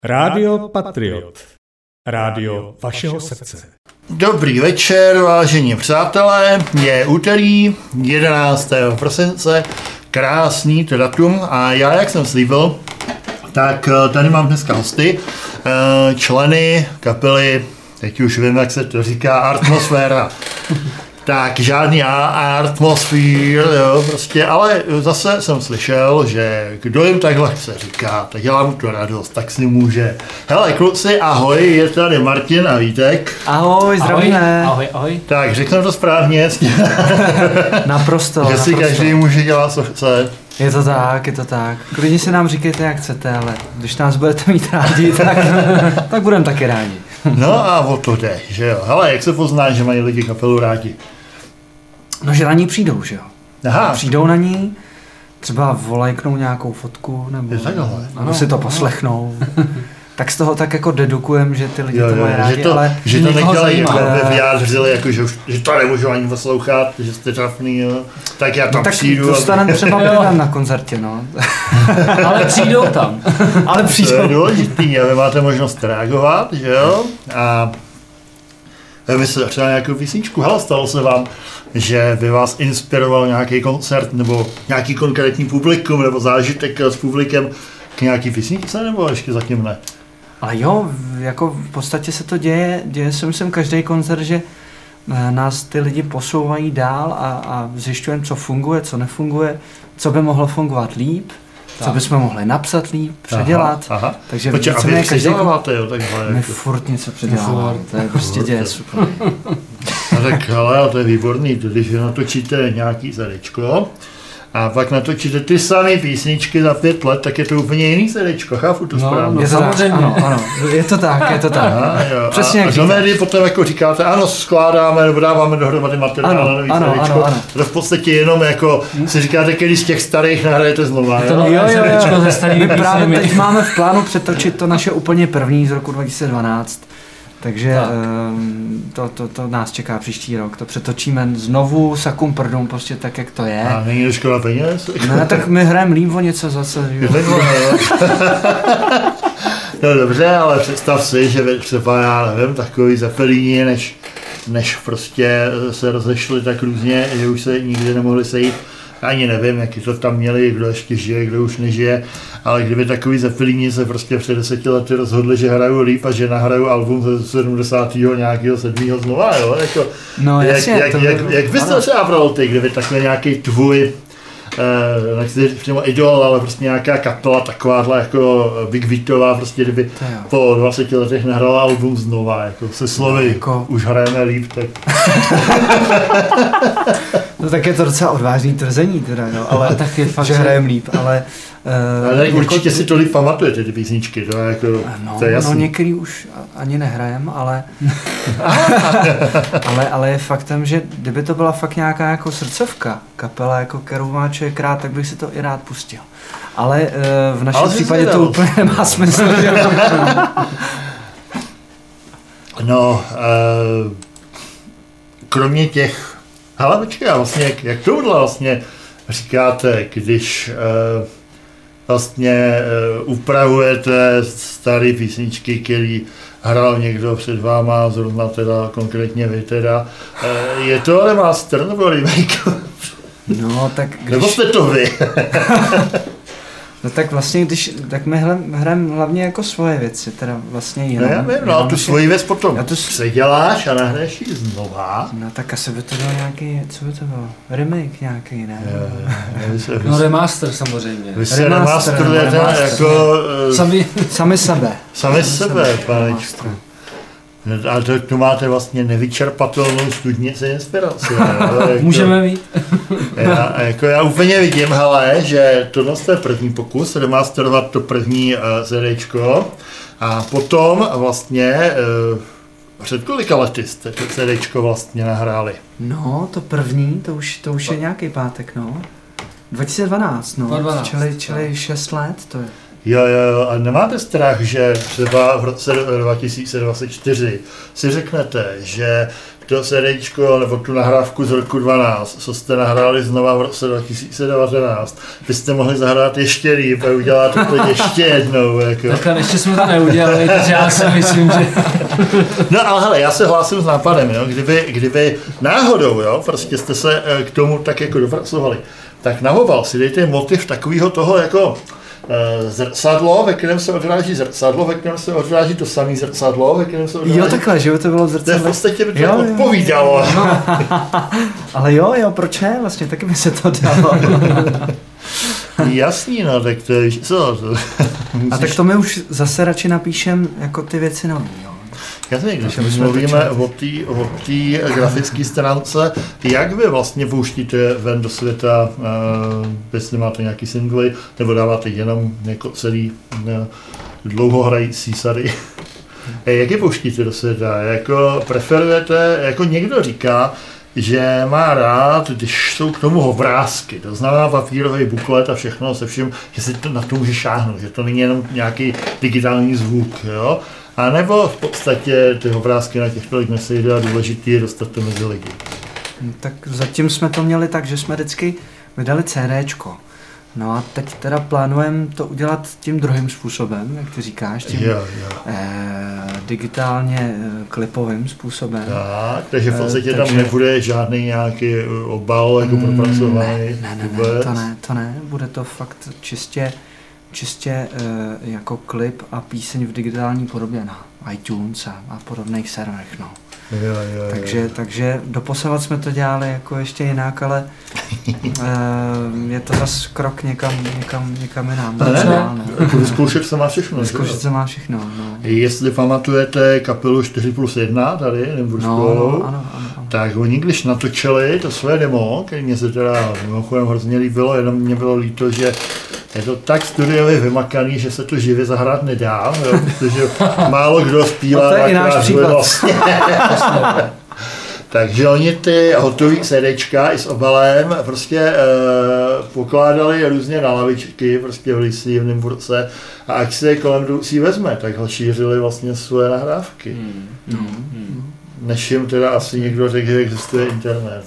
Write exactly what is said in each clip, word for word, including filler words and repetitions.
Rádio Patriot. Rádio vašeho srdce. Dobrý večer, vážení přátelé. Je úterý jedenáctého prosince. Krásný to datum. A já, jak jsem slíbil, tak tady mám dneska hosty. Členy kapely, teď už vím, jak se to říká, Artmosféra. Tak žádný atmosfér, jo, prostě, ale zase jsem slyšel, že kdo jim takhle se říká, tak dělá mu to radost, tak si může. Hele, kluci, ahoj, je tady Martin a Vítek. Ahoj, zdravíme. Ahoj, ahoj. Tak, řeknu to správně. Naprosto, Že si naprosto. každý může dělat, co chce. Je to tak, je to tak. Klidně si nám říkejte, jak chcete, ale když nás budete mít rádi, tak, tak budeme taky rádi. No a o to jde, že jo. Hele, jak se pozná, že mají lidi kapelu rádi? No, že na ní přijdou, že jo. Aha. Přijdou na ní, třeba volajknou nějakou fotku, nebo, Je takhle. nebo si to poslechnou. Tak z toho tak jako dedukujem, že ty lidi Jo, to jo, mají rádi, že to, ale že to nedělají, jako zajímá. by vyjádřili, jako, že, už, že to nemůžu ani poslouchat, že jste trapný, jo. Tak já tam no, tak přijdu. dostaneme třeba pivem na koncertě, no. Ale přijdou tam. Ale To přijdou. je důležitý, a vy máte možnost reagovat, že jo? A vy se třeba nějakou písničku, hele, stalo se vám, že by vás inspiroval nějaký koncert, nebo nějaký konkrétní publikum, nebo zážitek s publikem k nějaký písničce, nebo ještě zatím ne? A jo, jako v podstatě se to děje, děje se myslím každý koncert, že nás ty lidi posouvají dál a, a zjišťujeme, co funguje, co nefunguje, co by mohlo fungovat líp, tak. Co bychom mohli napsat líp, předělat. Aha, aha. Takže Počkej, a vy víceméně každý předěláváte, jo, takhle. My Jako. furt něco předěláváme, to je prostě děje super. No tak ale to je výborný, když vy natočíte nějaký zadečko a pak natočíte ty samé písničky za pět let, tak je to úplně jiný zadečko, chápu to No, správně. no. Je to samozřejmě. tak, ano, ano, je to tak, je to tak. Aha, jo. Přesně a, jak a do médií potom jako říkáte, ano, skládáme nebo dáváme dohromady materiál Ano, na nový ano, zadečko. ano, ano. To v podstatě jenom jako si říkáte, když z těch starých nahrajete znova, To jo? nové zadečko ze starými My právě písněmi. teď máme v plánu přetočit to naše úplně první z roku dva tisíce dvanáct. Takže Tak. um, to, to, to nás čeká příští rok. To přetočíme znovu sakum prdům, prostě tak, jak to je. A není to škoda peněz? No tak my hrajeme líp o něco zase. Je takhle, jo. No dobře, ale představ si, že vy třeba, já nevím, takový Zeppelini, než, než prostě se rozešli tak různě, že už se nikdy nemohli sejít. Ani nevím, jaký to tam měli, kdo ještě žije, kdo už nežije, ale kdyby takový Zeppelini se prostě před deseti lety rozhodli, že hrajou líp a že nahrajou album ze sedmdesátého nějakého sedmého znova, jo, jako, No jak, jasně. jak, to, jak, jak bys to třeba bral ty, kdyby takhle nějaký tvůj, eh, nechci říct přímo idol, ale prostě nějaká kapela takováhle jako Big Beatová, prostě kdyby To jo. po dvaceti letech nahrala album znova, jako se slovy, Jako- už hrajeme líp, tak no tak je to docela odvážný tvrzení teda, no, ale tak je fakt, že že- hrajeme líp, ale... Uh, ale určitě si to líp pamatujete, ty písničky, to je jako, No, to je jasný. no některý už ani nehrajem, ale, ale, ale je faktem, že kdyby to byla fakt nějaká jako srdcovka, kapela, jako kterou má člověk rád, tak bych si to i rád pustil. Ale uh, v našem Ale jsi případě to zvědav. úplně nemá smysl. Že? No, uh, kromě těch, hele počkej, a vlastně jak, jak tohle vlastně říkáte, když uh, vlastně uh, upravujete staré písničky, který hrál někdo před váma, zrovna teda konkrétně vy teda, uh, je to remaster nebo remake? No, tak Nebo když, jste to vy? no tak vlastně, když, tak my hrajeme hlavně jako svoje věci, teda vlastně No jenom. já vím, no a jenom tu že- svoji věc potom Já to- předěláš a nahraješ ji znova. No tak asi by to byl nějaký, co by to bylo? Remake nějaký, ne? Jo, jo, vy se- No remaster samozřejmě. Vy se Remaster, remasterujete remaster. jako uh, Sami, Sami sebe. sami sebe, panečku. Remaster. A to, tu máte vlastně nevyčerpatelnou studnici inspirace. Jo, jako, můžeme mít. Já, jako já úplně vidím, hele, že tohle je první pokus, remasterovat to první uh, CDčko a potom vlastně uh, před kolika lety jste to CDčko vlastně nahráli? No, to první, to už, to už je nějaký pátek, no. dva tisíce dvanáct, no. dva tisíce dvanáct, čili, čili šest let, to je. Jo, jo, jo, a nemáte strach, že třeba v roce dva tisíce dvacet čtyři si řeknete, že to CDčko nebo tu nahrávku z roku dvanáct, co jste nahráli znova v roce dva tisíce devatenáct, byste mohli zahrát ještě líp a udělat to ještě jednou. Jako. Takhle ještě jsme to neudělali, takže já si myslím, že... No ale hele, já se hlásím s nápadem, jo? Kdyby, kdyby náhodou, jo, prostě jste se k tomu tak jako dopracovali, tak na obal si dejte motiv takového toho jako zrcadlo, ve kterém se odráží zrcadlo, ve kterém se odráží to samé zrcadlo, ve kterém se odráží... Jo, takhle, že to bylo zrcadlo. To je v podstatě by to jo, odpovídalo. Jo. Ale jo, jo, proč ne? Vlastně taky by se to dalo. Jasný, no, tak to je, co? To, musíš... A tak to my už zase radši napíšem jako ty věci nový, jo. Jasně, když my mluvíme o té grafické stránce, jak vy vlastně pouštíte ven do světa, uh, jestli máte nějaký singly, nebo dáváte jenom jako celý uh, dlouhohrající sady. Jak je pouštíte do světa? Jako preferujete, jako někdo říká, že má rád, když jsou k tomu obrázky, to znamená papírový buklet a všechno se vším, že si to na to může šáhnout, že to není jenom nějaký digitální zvuk, jo? A nebo v podstatě ty obrázky na těchto lidech nesejde a důležitý je dostat to mezi lidi. Tak zatím jsme to měli tak, že jsme vždycky vydali CDčko. No a teď teda plánujeme to udělat tím druhým způsobem, jak ty říkáš, tím jo, jo. Eh, digitálně eh, klipovým způsobem. Tak, takže v podstatě eh, takže... tam nebude žádný nějaký obal jako mm, propracovaný. Ne, ne, ne, ne, to ne, to ne, bude to fakt čistě čistě e, jako klip a píseň v digitální podobě na iTunes a, a podobných serverech, no. Jo, jo, takže, jo. takže doposavat jsme to dělali jako ještě jinak, ale e, je to zase krok někam, někam, někam jinam. Ne, ne, ne. Vyzkoušet se má všechno. Vyzkoušet se má všechno, no. Jestli pamatujete kapelu čtyři plus jedna tady, nebo no, no, ano, ano, ano. Tak oni když natočili to své demo, který mě se teda mimochodem hrozně líbilo, jenom mě bylo líto, že je to tak studiově vymakaný, že se to živě zahrát nedá, jo, protože málo kdo zpívá dvakrát vlastně. Takže oni ty hotový CDčka i s obalem prostě e, pokládali různě na lavičky, prostě v lisí v Nymburce a ať se kolem jdoucí vezme, tak ho šířili vlastně svoje nahrávky. Hmm. Hmm. Hmm. Než jim teda asi někdo řekl, že existuje internet.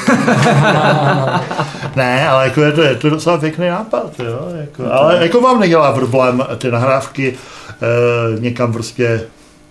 Ne, ale jako je, to, je to docela pěkný nápad, jo? Jako, ale jako vám nedělá problém ty nahrávky e, někam prostě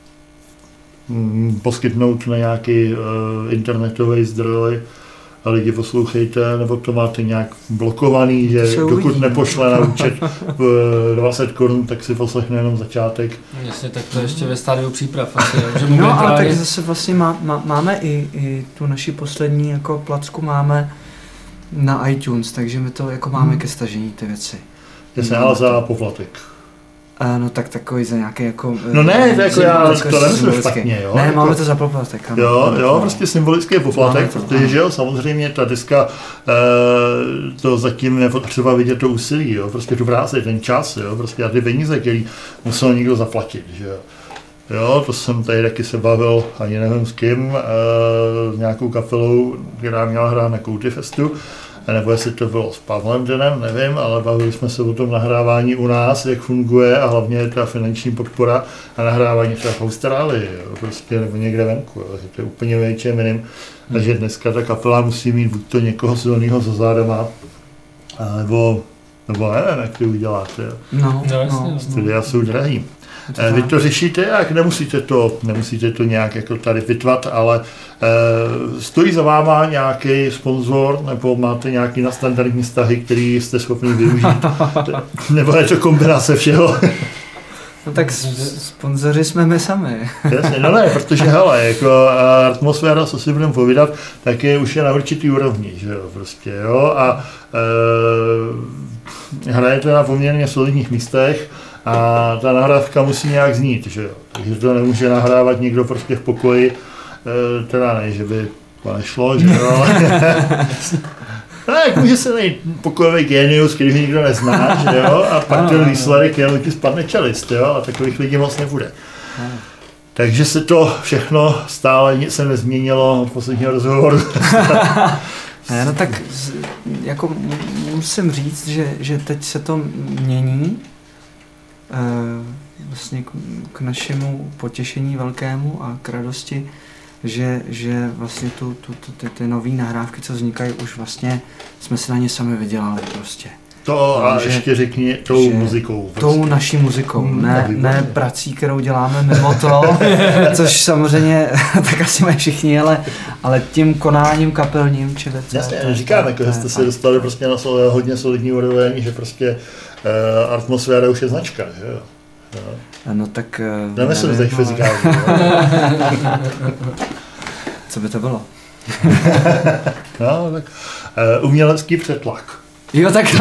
mm, poskytnout na nějaký e, internetový zdroj a lidi poslouchejte, nebo to máte nějak blokovaný, že dokud nepošle na účet dvacet korun, tak si poslechne jenom začátek. Jasně, tak to ještě ve stádiu příprav. Asi, že no ale tak zase vlastně má, má, máme i, i tu naši poslední jako placku máme na iTunes, takže my to jako máme hmm. ke stažení ty věci. Jasně, ale za poplatek. Uh, no tak takový za nějaký jako... No ne, to jako já to nemyslím špatně, jo. Ne, jako, máme to za poplatek. Ano. Jo, jo, prostě symbolický poplatek, to, protože jo, samozřejmě ta deska, e, to zatím je potřeba vidět to úsilí, jo, prostě tu práci, ten čas, jo, prostě a ty peníze, který musel někdo zaplatit, že jo. Jo, to jsem tady taky se bavil, ani nevím s kým, e, s nějakou kapelou, která měla hrát na Kouty Festu, nebo jestli to bylo s Pavlem Denem, nevím, ale bavili jsme se o tom nahrávání u nás, jak funguje a hlavně ta finanční podpora a nahrávání třeba v Austrálii, jo, prostě nebo někde venku, jo, to je úplně větší minim, takže dneska ta kapela musí mít buď to někoho silného za zádama, nebo, nebo nevím, jak to uděláte. Jo. No, no, Studia no. jsou drahý. To Vy to řešíte, jak nemusíte to, nemusíte to nějak jako tady vytvat, ale e, stojí za váma nějaký sponzor, nebo máte nějaký nadstandardní vztahy, který jste schopni využít, nebo je to kombinace všeho? No tak sponzoři jsme my sami. Jasně, no ne, protože hele, jako atmosféra, co si budeme povídat, tak je už je na určitý úrovni, že jo, prostě, jo, a e, hrajete na poměrně solidních místech, a ta nahrávka musí nějak znít, že jo. Takže to nemůže nahrávat někdo prostě v pokoji, e, teda ne, že by to nešlo, že jo. Tak může se najít pokojový genius, který ho nikdo nezná, že jo, a pak ten výsledek jenom ti spadne čelist, jo, a takových lidí moc nebude. Takže se to všechno stále nic se nezměnilo od posledního rozhovoru. Ne, no tak jako musím říct, že, že teď se to mění. vlastně k, k našemu potěšení velkému a k radosti, že, že vlastně tu, tu, tu, ty, ty nové nahrávky, co vznikají, už vlastně jsme si na ně sami vydělali prostě. To a že, ještě řekni tou muzikou. Prostě. Tou naší muzikou, hmm, ne, ne prací, kterou děláme mimo to, což samozřejmě tak asi mají všichni, ale, ale tím konáním kapelním, čili to, jasně, to, říkám, jako, že jste se dostali prostě na hodně solidní úroveň, že prostě uh, atmosféra už je značka, že jo? No, no tak... Nemyslím teď fyzikálně. Co by to bylo? No, tak uh, umělecký přetlak. Jo, tak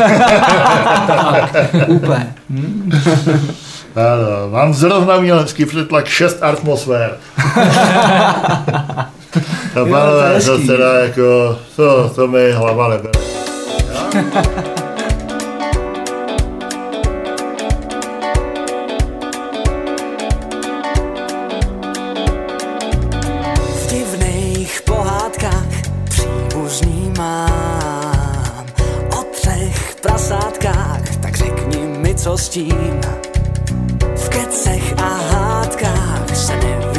úplně. Hmm. Ano, mám zrovna umělecký přetlak šest atmosfér. To pánové, to teda jako, to, to mi hlava nebere. V divných pohádkách příbuzný mám o třech prasátkách, tak řekni mi, co s tím. V kecech a hádkách se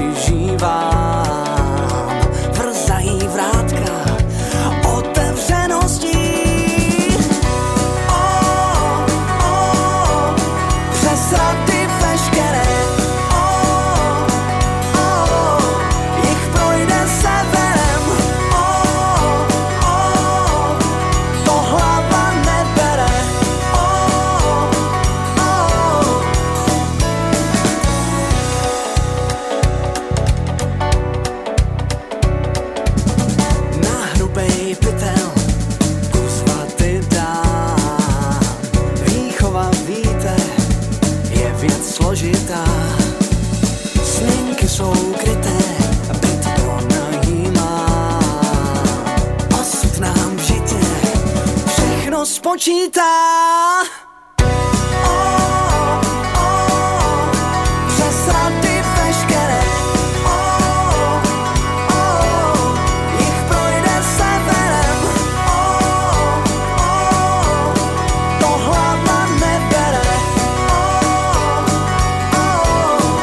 nevyžívám, vrzají vrátka otevřeností. Oh, oh, přes rady veškeré, oh, oh, jich projde severem, oh, oh, to hlava nebere, oh, oh. Na hrubej pytel kus vaty dám. Výchova, víte, je věc složitá. Směnky jsou kryté, byt to najímá. Osud nám v žitě všechno spočítá. Oh, oh, přes rady veškeré, oh, oh, jich projde severem, oh, oh, to hlava nebere, oh, oh.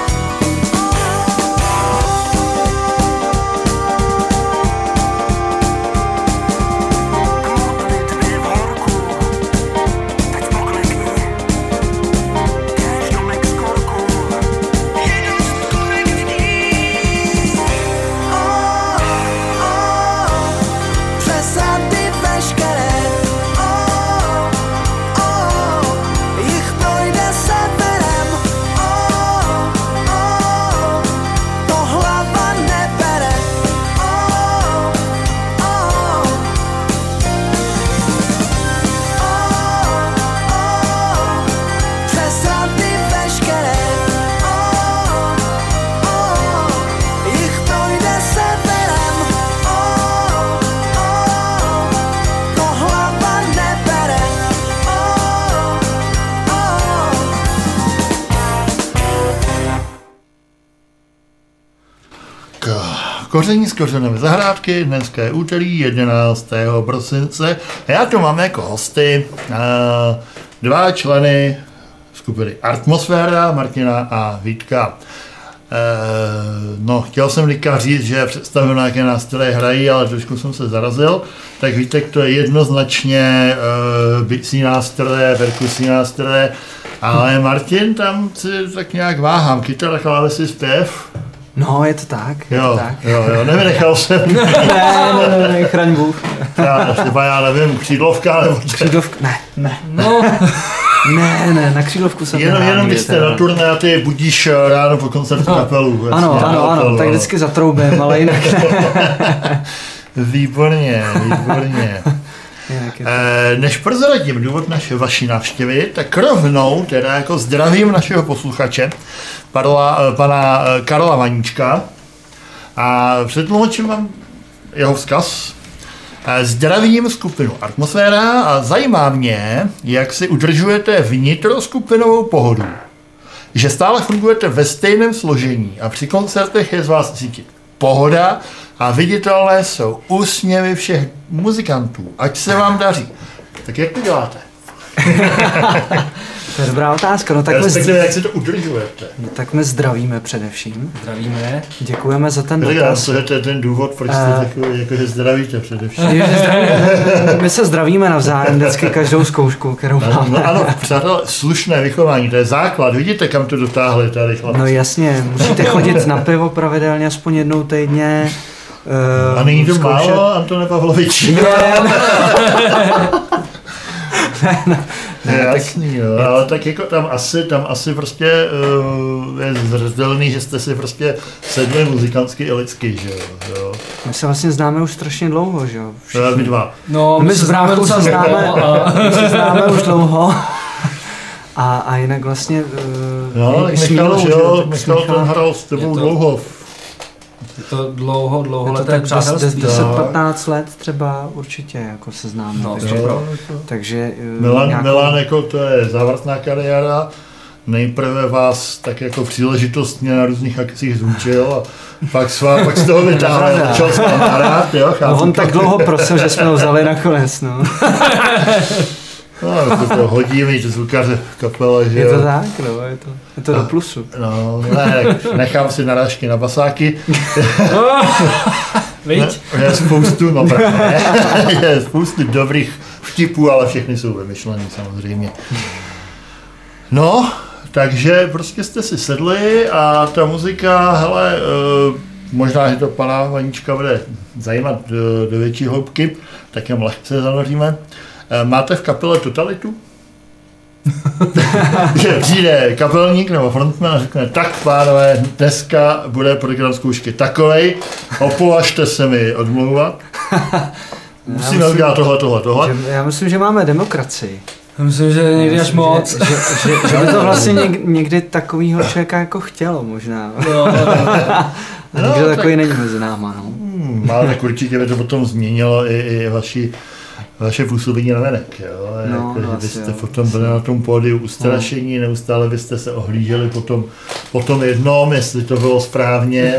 Modlitby v horku, teď poklekni, kéž domek z korku, je dost korektní. Oh, oh, přes rady veškeré, oh, oh, jich projde severem, oh, oh, to hlava nebere, oh, oh. Přes rady veškeré, oh, oh, jich projde severem, oh, oh, to hlava nebere, oh, oh. K koření z kořenové zahrádky, dneska je úterý jedenáctého prosince. A já tu mám jako hosty uh, dva členy skupiny Atmosféra, Martina a Vítka. Uh, no, chtěl jsem teďka říct, že představím, na jaké nástroje hrají, ale trošku jsem se zarazil. Tak Vítek to je jednoznačně uh, bicí nástroje, perkusní nástroje, ale Martin tam si tak nějak váhám, kytara, klávesy, zpěv. No, je to tak, je Jo, to tak. jo, jo, nevynechal jsem. Ne, ne, ne, ne, chraň Bůh. Já, třeba já nevím, křídlovka nebo Křídlovka, ne, ne, No, ne, ne, na křídlovku jsem jenom, nehrál jenom nikdy, když jste teda. na turné a ty budíš ráno po koncertu kapelu. Ano, jasně, ano, ano, kapelu, tak vždycky zatroubím, ale jinak ne. Výborně, výborně. Jinak je to. E, než prozradím důvod naše vaší návštěvy, tak rovnou teda jako zdravím našeho posluchače, padla, pana Karla Vaníčka, a přetlumočím vám jeho vzkaz. E, zdravím skupinu Atmosféra a zajímá mě, jak si udržujete vnitroskupinovou pohodu, že stále fungujete ve stejném složení a při koncertech je z vás cítit pohoda a viditelné jsou úsměvy všech muzikantů. Ať se vám daří. Tak jak to děláte? To je dobrá otázka. No, tak, my Respektive, jak si to udržujete? no, tak my zdravíme především. Zdravíme. Děkujeme za ten Já dotaz. to je ten důvod, proč jste Uh, takový, jako, že zdravíte především. My se zdravíme navzájem vždycky každou zkoušku, kterou No, máme. no ano, přátelé, slušné vychování, to je základ. Vidíte, kam to dotáhli tady chlapci. No jasně, musíte chodit na pivo pravidelně aspoň jednou týdně. Uh, A není to málo, Antone Pavlovič? Ne, ne, ne, Je ne, tak jasný, jo, ale tak jako tam asi, tam asi prostě uh, je zřetelný, že jste si prostě sedli muzikantsky i lidsky, že jo. my se vlastně známe už strašně dlouho, že jo? jo. Vy dva. No, My s bráchou se docela známe, dlouho a my se známe už dlouho. A, a jinak vlastně uh, No, tak i s Michal, Mílou, že že jo, tak s Michal ten Michalem- hrál s tebou Je to- dlouho. je to dlouho, Je to dlouholeté tak přátelství. deset Tak. patnáct let třeba určitě jako se známe. No, takže, Jo, takže uh, Milan, nějakou- Milan, jako to je závratná kariéra. Nejprve vás tak jako příležitostně na různých akcích zvučil a pak, svá, pak z toho vytáhl, začal s vám hrát, jo, No, chápu on to. tak dlouho prosil, že jsme ho vzali nakonec, no. No, to, to hodí, mít zvukaře v kapele, že Je to jo. tak, no, je to, je to do plusu. No, ne, tak nechám si narážky na basáky. Viď? Ne, je spoustu, no ne, je spoustu dobrých vtipů, ale všechny jsou vymyšlený samozřejmě. No, takže prostě jste si sedli a ta muzika, hele, eh, možná, že to pana Vaníčka bude zajímat do, do větší hloubky, tak jen lehce zanoříme. Eh, Máte v kapele totalitu? Že přijde kapelník nebo frontman a řekne, tak pánové, dneska bude program zkoušky takovej, opovažte se mi odmlouvat. Musíme myslím, udělat tohle, tohle, tohle. Že, já myslím, že máme demokracii. Myslím, že někdy až Myslím, moc. Že, že, že, že by to vlastně něk, někdy takovýho člověka jako chtělo možná. No, A No, nikdo tak- takový není mezi náma, no. Hmm, ale tak určitě by to potom změnilo i, i vaši, vaše působení na venek, jo? No, Jako, že asi byste jo. potom byli na tom pódiu ustrašení, neustále byste se ohlíželi potom, potom jednom, jestli to bylo správně.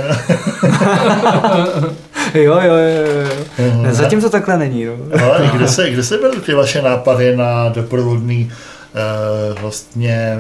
Jo, jo, jo, jo. Ne, zatím to takhle není, no. Ale kde se, kde se byly ty vaše nápady na doprovodný eh, vlastně,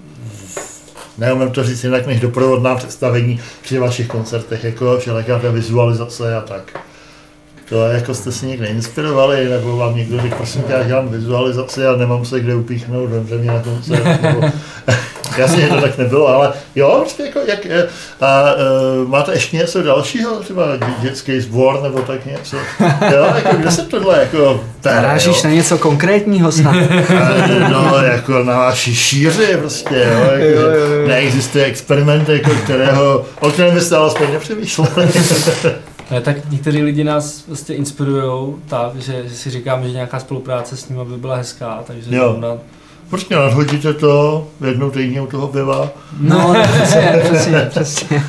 neumím to říct jinak než doprovodná představení při vašich koncertech, jako všelijaká ta vizualizace a tak. To je, jako jste si někde inspirovali, nebo vám někdo řekl, prosím tě, já dělám vizualizaci a nemám se kde upíchnout, vemře mě na koncert, nebo... Jasně, že to tak nebylo, ale jo, prostě jako, jak, a, a, máte ještě něco dalšího, třeba dětský sbor, nebo tak něco, jo, jako, kde se tohle, jako, bere, Narážíš jo? na něco konkrétního snad. A, no, jako na vaší šíři prostě, jo, jako, Jo, jo, jo. neexistuje experiment, jako, kterého, o kterém byste alespoň nepřemýšleli. Ne, tak někteří lidi nás prostě inspirujou tak, že, že si říkáme, že nějaká spolupráce s nimi by byla hezká, takže Jo. zrovna- Prostě nadhodíte to jednou týdně u toho piva No, no, přesně, přesně, přesně.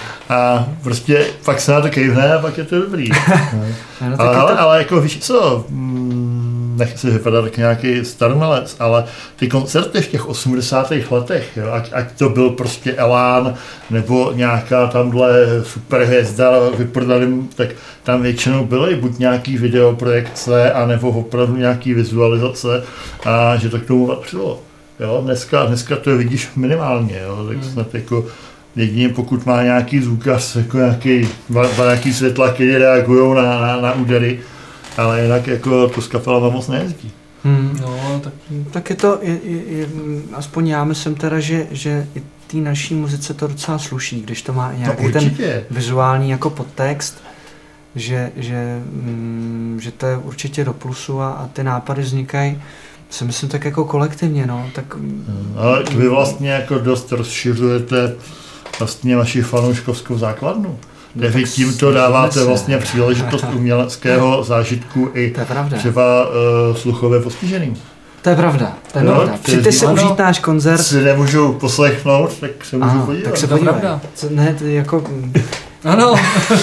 a prostě pak se na to kejvne a pak je to dobrý. No, tak Ale, je ale, to, ale jako víš co, mm, nechci vypadat tak nějaký starmelec, ale ty koncerty v těch osmdesátých letech, jo, ať, ať to byl prostě Elán, nebo nějaká tamhle superhvězda vyprodaným, tak tam většinou byly buď nějaký videoprojekce, anebo opravdu nějaký vizualizace a že to k tomu patřilo. Jo, dneska, dneska to vidíš minimálně, jo, tak snad jako jedině pokud má nějaký zvukař, jako nějaký, nějaký světla, které reagují na, na, na údery, ale jinak jako to s kapelama moc nejezdí. hmm. No, tak Tak je to, je, je, je, aspoň já myslím teda, že, že i té naší muzice to docela sluší, když to má i nějaký No ten určitě. vizuální jako podtext, že, že, mm, že to je určitě do plusu a, a ty nápady vznikají, si myslím tak jako kolektivně, no, tak Hmm, ale vy vlastně jako dost rozšiřujete vlastně vaši fanouškovskou základnu. Kde vy tímto dáváte vlastně příležitost uměleckého zážitku i to je pravda. třeba uh, sluchově postiženým. To je pravda, to je No, pravda. to je Přijďte si ano. užít náš koncert. Si nemůžu poslechnout, tak se můžu Ano, podívat. tak se To je podívej. pravda. Co, ne, to je jako, ano.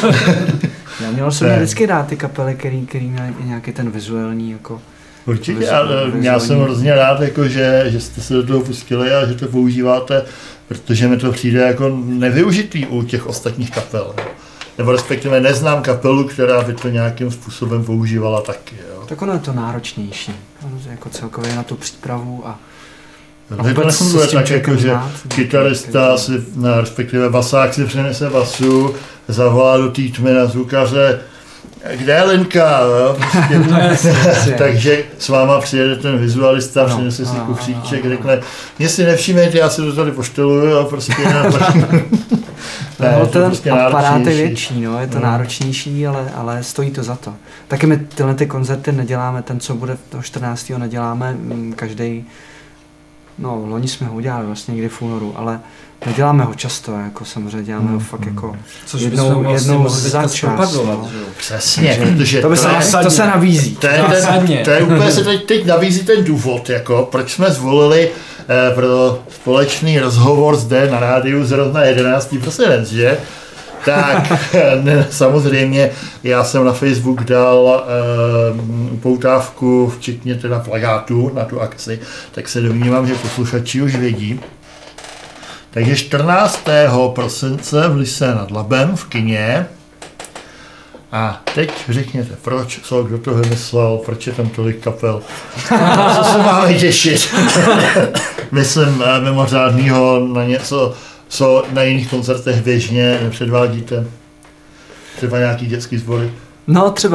já měl jsem Ne. vždycky rád ty kapely, který, který měly i nějaký ten vizuální jako. Určitě, Vizu- a e, já jsem vizuální. hrozně rád, jako, že, že jste se do toho pustili a že to používáte, protože mi to přijde jako nevyužitý u těch ostatních kapel. Nebo respektive neznám kapelu, která by to nějakým způsobem používala taky. Jo. Tak ono je to náročnější, ono je jako celkově na tu přípravu a Tady to nefunguje tak, jako, že kytarista si, no, respektive basák si přinese basu, zavolá do té tmy na zvukaře, kde je Linka, jo? Prostě, takže s váma přijede ten vizualista, no, přinese si kufříček, řekne, mě si nevšimejte, já si to tady pošteluju a prostě... Ne, no, ten prostě aparát je větší, no, je to no. náročnější, ale, ale stojí to za to. Taky my tyhle ty koncerty neděláme, ten, co bude toho čtrnáctého neděláme každý. No, loni jsme ho udělali vlastně někdy v únoru, ale neděláme ho často, jako samozřejmě děláme mm, ho fakt jako což jednou, vlastně jednou za čas. No. Přesně, protože to, to, se, je, to se nabízí. To je, ten, to je úplně se teď, teď nabízí ten důvod, jako, proč jsme zvolili eh, pro společný rozhovor zde na rádiu zrovna jedenáctého prosince, že? Tak, ne, samozřejmě, já jsem na Facebook dal e, upoutávku, včetně teda plakátu na tu akci, tak se domnívám, že posluchači už vědí. Takže čtrnáctého prosince v Lysé nad Labem v kině. A teď řekněte, proč, co, kdo to vymyslel, proč je tam tolik kapel, co se máme těšit. Myslím e, mimořádnýho na něco, co na jiných koncertech běžně nepředvádíte? Třeba nějaký dětský sbory? No třeba.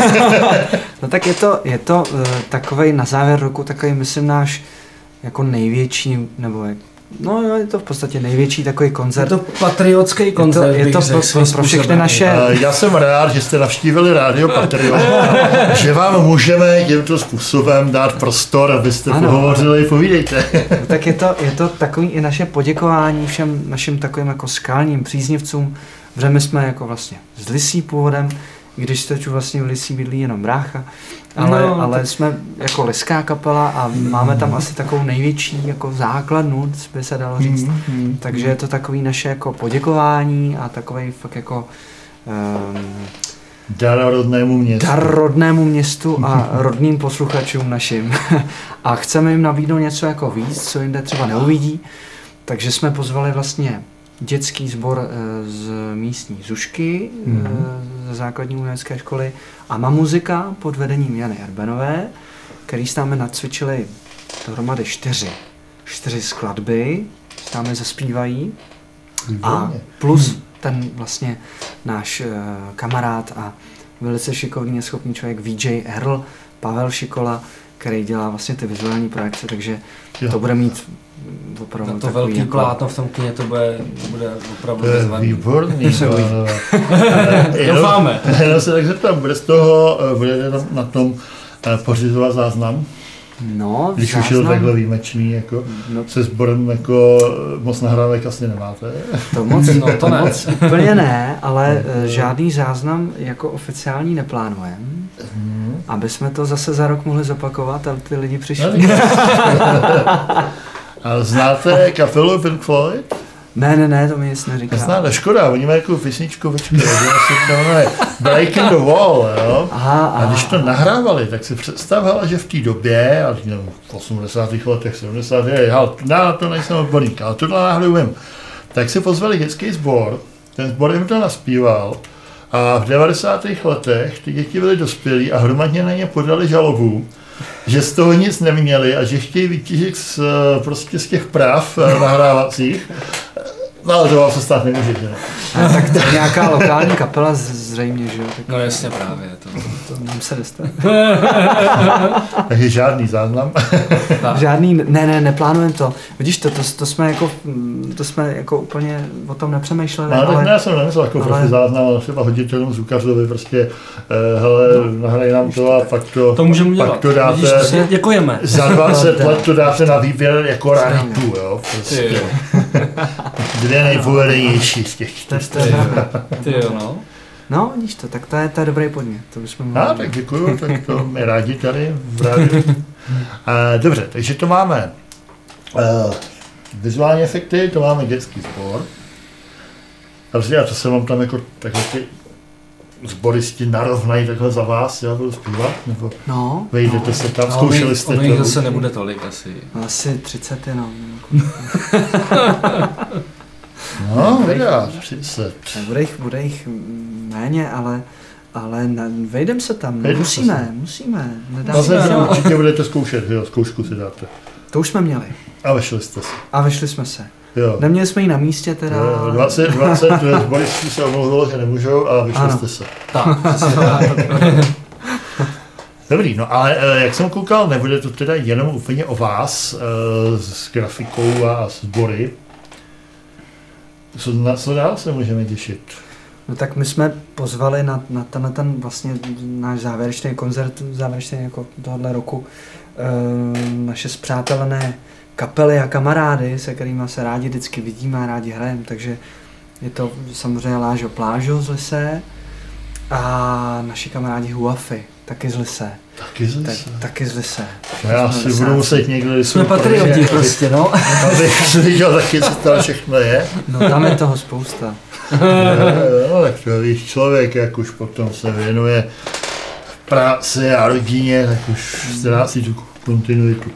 No tak je to, je to uh, takovej na závěr roku, takový myslím náš jako největší, nebo jak, no jo, je to v podstatě největší takový koncert. Je to patriotský koncert. Je to, je to pro, pro, pro všechny naše... Uh, já jsem rád, že jste navštívili Rádio Patriot, že vám můžeme tímto způsobem dát prostor, abyste ano, pohovořili, povídejte. No, tak je to, je to takový i naše poděkování všem našim takovým jako skalním příznivcům, protože my jsme jako vlastně z Lysí původem, když teď vlastně v Lysí bydlí jenom brácha, ale, no, ale tak... jsme jako lyská kapela a máme tam asi takovou největší jako základnu, by se dalo říct. Mm, mm, Takže je to takový naše jako poděkování a takový fakt jako um, dar rodnému městu. Dar rodnému městu a rodným posluchačům našim. A chceme jim nabídnout něco jako víc, co jinde třeba neuvidí. Takže jsme pozvali vlastně dětský sbor z místní Zušky, mm-hmm. ze základní umělecké školy a má muzika pod vedením Jany Erbenové, který s námi nacvičili dohromady čtyři, čtyři skladby, s námi zaspívají a plus ten vlastně náš kamarád a velice šikovný a schopný člověk V J Earl, Pavel Šikola, který dělá vlastně ty vizuální projekce, takže jo. To bude mít opravdu to velký jako... plátno v tom kině, to bude, to bude opravdu bezvadný. Výborný. Doufáme. Jenom se tak zeptám, bude z toho, bude na tom pořizovat záznam? No, když záznam... už je to takhle výjimečný, jako no. Se sborem jako moc nahrávek asi nemáte. To moc, no, to ne. moc úplně ne, ale no. Žádný záznam jako oficiální neplánujeme. Hmm. Aby jsme to zase za rok mohli zopakovat a ty lidi přišli. A znáte kapelu Pink Floyd? Ne, ne, ne, to mi nic neříká. Neznáte, škoda, oni mají jako písničku, počkej, Breaking the Wall, jo? Aha, a když to nahrávali, tak si představila, že v té době, a v osmdesátých letech, sedmdesátých letech, já to nejsem odborník, ale tohle náhodou vím, tak si pozvali dětský sbor, ten sbor jim to naspíval a v devadesátých letech ty děti byly dospělí a hromadně na ně podali žalobu, že z toho nic neměli a že chtějí vytížit z, prostě z těch práv nahrávacích. No ale to vám se stát nemůže, že ne? A tak to je nějaká lokální kapela zřejmě, že jo? Tak no jasně právě. To, to nám se dostane. Takže žádný záznam? Žádný, ne, ne, neplánujeme to. Vidíš, to, to, to, jsme jako, to jsme jako úplně o tom nepřemýšleli. No, ale tak ne, já jsem nemyslel jako ale... prostě záznam, ale třeba hoditelům zvukařovi prostě, eh, hele, no, nahraj nám to a pak to, to můžeme dělat. Pak to dáte, vidíš, to děkujeme. Za dvacet let to dáte na výběr jako raritu, jo, prostě. Dvě nejpovedenější z těch čtyř. Ty jo, no. No, vidíš to, tak to je, to je dobrý podnět. To bychom mohli... No, tak děkuju, tak to my rádi tady v rádiu. Dobře, takže to máme uh, vizuální efekty, to máme dětský sbor. A to se vám tam jako takhle ty sboristi narovnají takhle za vás, já budu zpívat, nebo no, vejdete no. se tam, no, zkoušeli jste to. to. Ono jich zase nebude tolik asi. Asi třicet jenom. No, vydá, třicet. Bude jich, bude jich méně, ale, ale vejdem se tam, no, musíme, se. musíme. No, se určitě budete zkoušet, jo, zkoušku si dáte. To už jsme měli. A vešli jste se. A vešli jsme se. Jo. Neměli jsme ji na místě teda. Jo, dvacet, dvacet zboristů se omluvilo, že nemůžou a vyšli Ano. jste se. Tak, přesně tak. Dobrý, no ale jak jsem koukal, nebude to teda jenom úplně o vás s grafikou a sbory. Co, na co dál se můžeme těšit? No tak my jsme pozvali na, na ten, ten vlastně náš závěrečný koncert, závěrečný jako tohohle roku, e, naše spřátelené kapely a kamarády, se kterými se rádi vždycky vidíme a rádi hrajeme, takže je to samozřejmě Lážo Plážo z Lysé a naši kamarádi Huafy, taky z Lysé. Taky z Tak, Lysé. taky z Lysé. Já si budu muset někdy... Jsme patrioti prostě, no. Abych viděl taky, co tam všechno je. No tam je toho spousta. No tak to víš, člověk, jak už potom se věnuje práci a rodině, tak už ztrácí tu kontinuitu.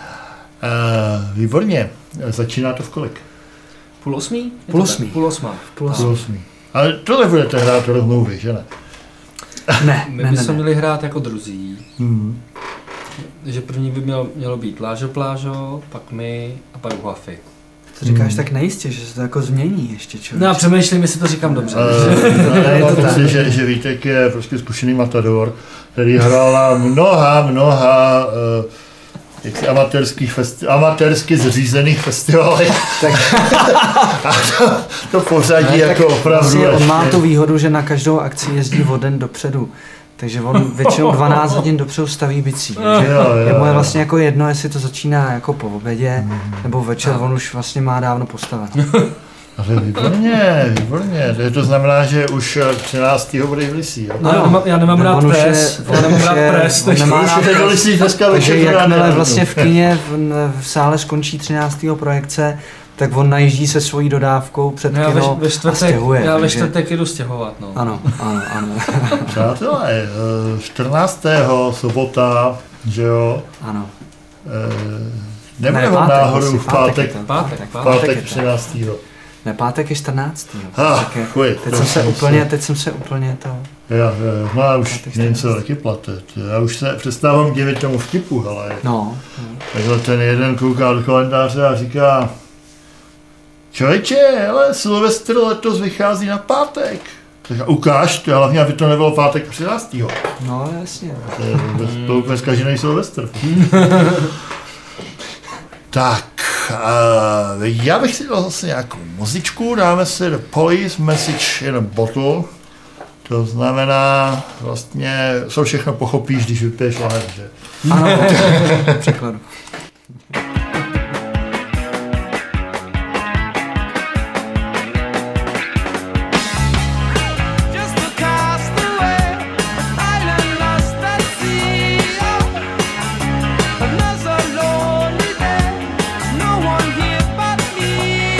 Uh, výborně, začíná to v kolik? Půl osmý? Je Půl to tak? osmý. Půl osmá. Půl Půl osmý. Ale to nebudete hrát rovnou vy, že ne? Ne, My ne, ne, bychom ne. měli hrát jako druzí. Hmm. Že první by mělo, mělo být Lážo Plážo, pak my a pak Huafy. To říkáš Hmm. tak nejistě, že se to jako změní ještě člověk. No a přemýšlím, jestli to říkám dobře. Uh, mám pocit, že, že Vítek je prostě zkušený matador, který hrál na mnoha, mnoha uh, jaksi amatérských festi- amatérsky zřízených festivalech. Tak, A to, to pořadí ne, jako tak opravdu. vlastně on má ještě- tu výhodu, že na každou akci jezdí o den dopředu. Takže on většinou dvanáct hodin dopředu staví bicí. Takže Jo, jo, jemu je jo. vlastně jako jedno, jestli to začíná jako po obědě, nebo večer, on už vlastně má dávno postavený. Ale výborně, výborně. To, to znamená, že už třináctého bude v Lisí, jo? No, já nemám, já nemám No, rád on už pres, je- já on nemám už rád je- pres, on takže nemá Už rád je to Lisí dneska Takže večer. jakmile vlastně v kině v, v sále skončí třináctého projekce, tak on najíždí se svojí dodávkou před no, já kino ve, ve a čtvrtek, stěhuje. já ve takže- čtvrtek jdu stěhovat, no. Ano, ano, ano. Přátelé, eh, čtrnáctého sobota, že jo? ano. Eh, Nebude Ne, ne, pátek, náhodou myslím, v pátek, je to. Pátek, v pátek. pátek je to. třináctého Ne, pátek je čtrnáctého Ah, Tak je- fuj, Teď to jsem se jsem úplně, se- teď jsem se úplně to... Já, já, no já už Pátek nevím, co čtrnáctého taky platet. Já už se přestávám divit tomu vtipu, ale No, takhle ten jeden kouká do kalendáře a říká člověče, hele, Silvestr letos vychází na pátek. Tak ukáž, to hlavně, aby to nebylo pátek třináctého no jasně. To je vůbec, to je úplně zkažený Silvestr. Tak, uh, já bych si dal zase nějakou muzičku, dáme si The Police Message in a Bottle. To znamená, vlastně, co všechno pochopíš, když vypiješ lahev, že? Ano, v překladu. Just a castaway, island lost at sea. Another lonely day, no one here but me.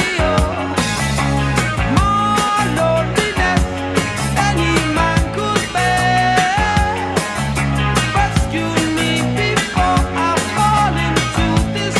More loneliness any man could bear. Rescue me before I fall into this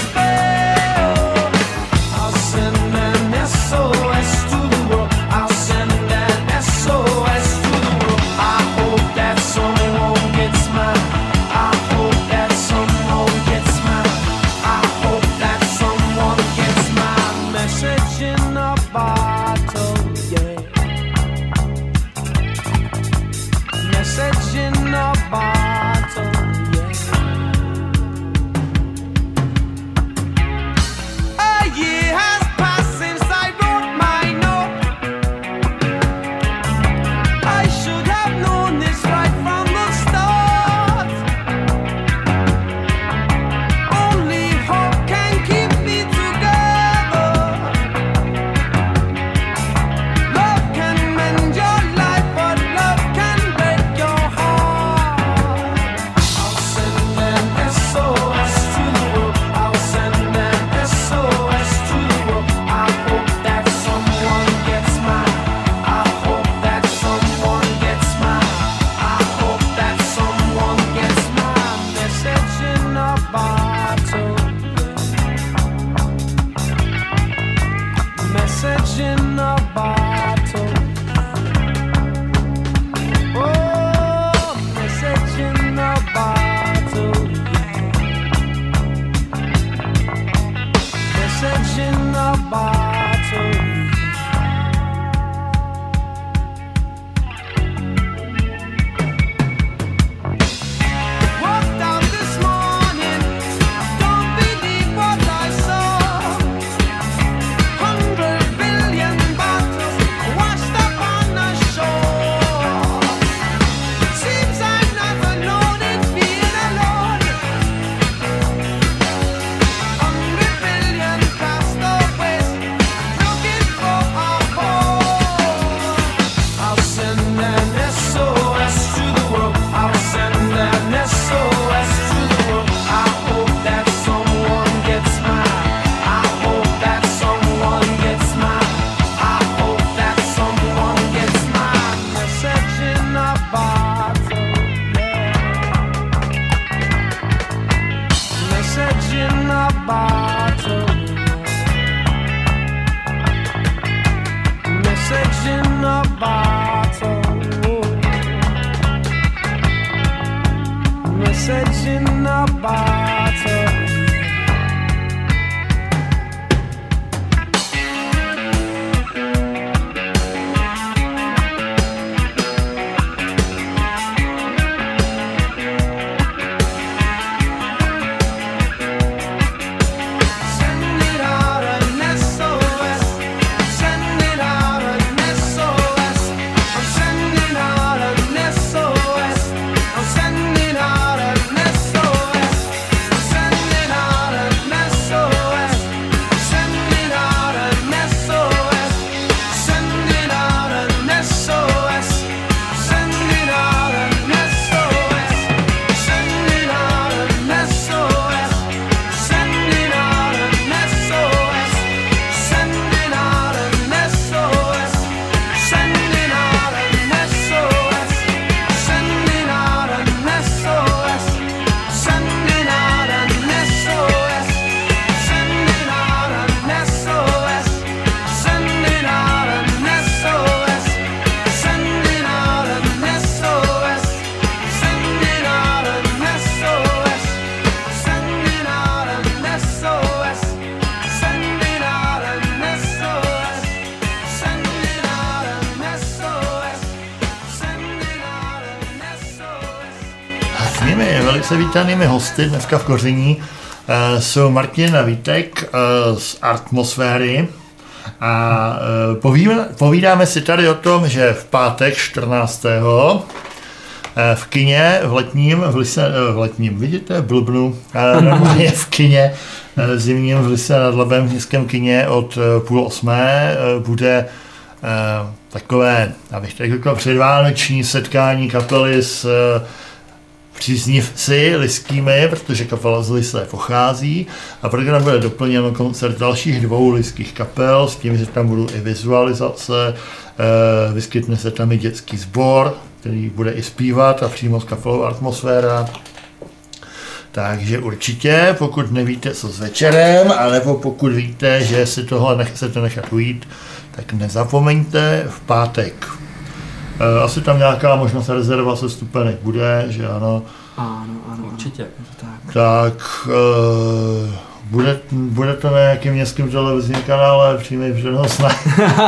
velice vítanými hosty dneska v Koření uh, jsou Martin a Vítek uh, z Artmosféry a uh, povídáme, povídáme si tady o tom, že v pátek čtrnáctého uh, v kině v letním, v, Lise, uh, v letním, vidíte, blbnu, uh, normálně v kině uh, zimním v Lise nad Labem v městském kině od uh, půl osmé uh, bude uh, takové, abych tak řekl, předvánoční setkání kapely s uh, příznivci liskými, protože kapela z Lise pochází a program bude doplněno koncert dalších dvou liských kapel s tím, že tam budou i vizualizace, uh, vyskytne se tam i dětský sbor, který bude i zpívat a přímo s kapelou Artmosféra. Takže určitě, pokud nevíte, co s večerem, anebo pokud víte, že si tohle nechcete nechat ujít, tak nezapomeňte v pátek. E, asi tam nějaká možnost rezervace vstupenek bude, že ano. Ano, ano, Určitě. Tak. Tak e, bude, bude to na nějakém městském televizním kanále, přímý přenos na...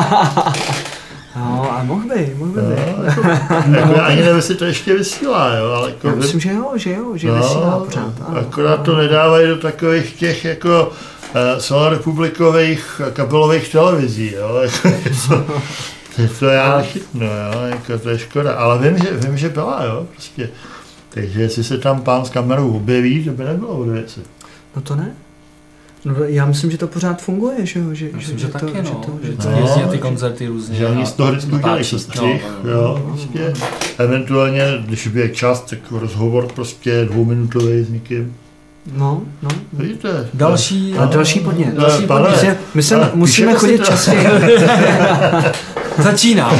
No, a mohl by, mohl by. No, jako, jako, ani nevím, jestli to ještě vysílá, jo, ale jako... Já myslím, že jo, že jo, že no, vysílá pořád. Ano, akorát ano. to nedávají do takových těch jako uh, celorepublikových kabelových televizí, jo, jako, to, to já nechytnu, jo, jako to je škoda, ale vím, že, vím, že byla, jo, prostě. Takže jestli se tam pán s kamerou objeví, to by nebylo od věci. No to ne. No, já myslím, že to pořád funguje, že jo? Že, Myslím, že, že to, taky, no. že to, že to, No, Jezdí na ty koncerty různě. Že oni z toho vždycky udělají sestřih, no, jo, prostě. Eventuálně, když by je čas, tak rozhovor prostě dvouminutový s někým. No, no. Vidíte? Další, A další podnět. No, Další pane, podnět. My se ale musíme píšeme si chodit to. častěji. Začínám.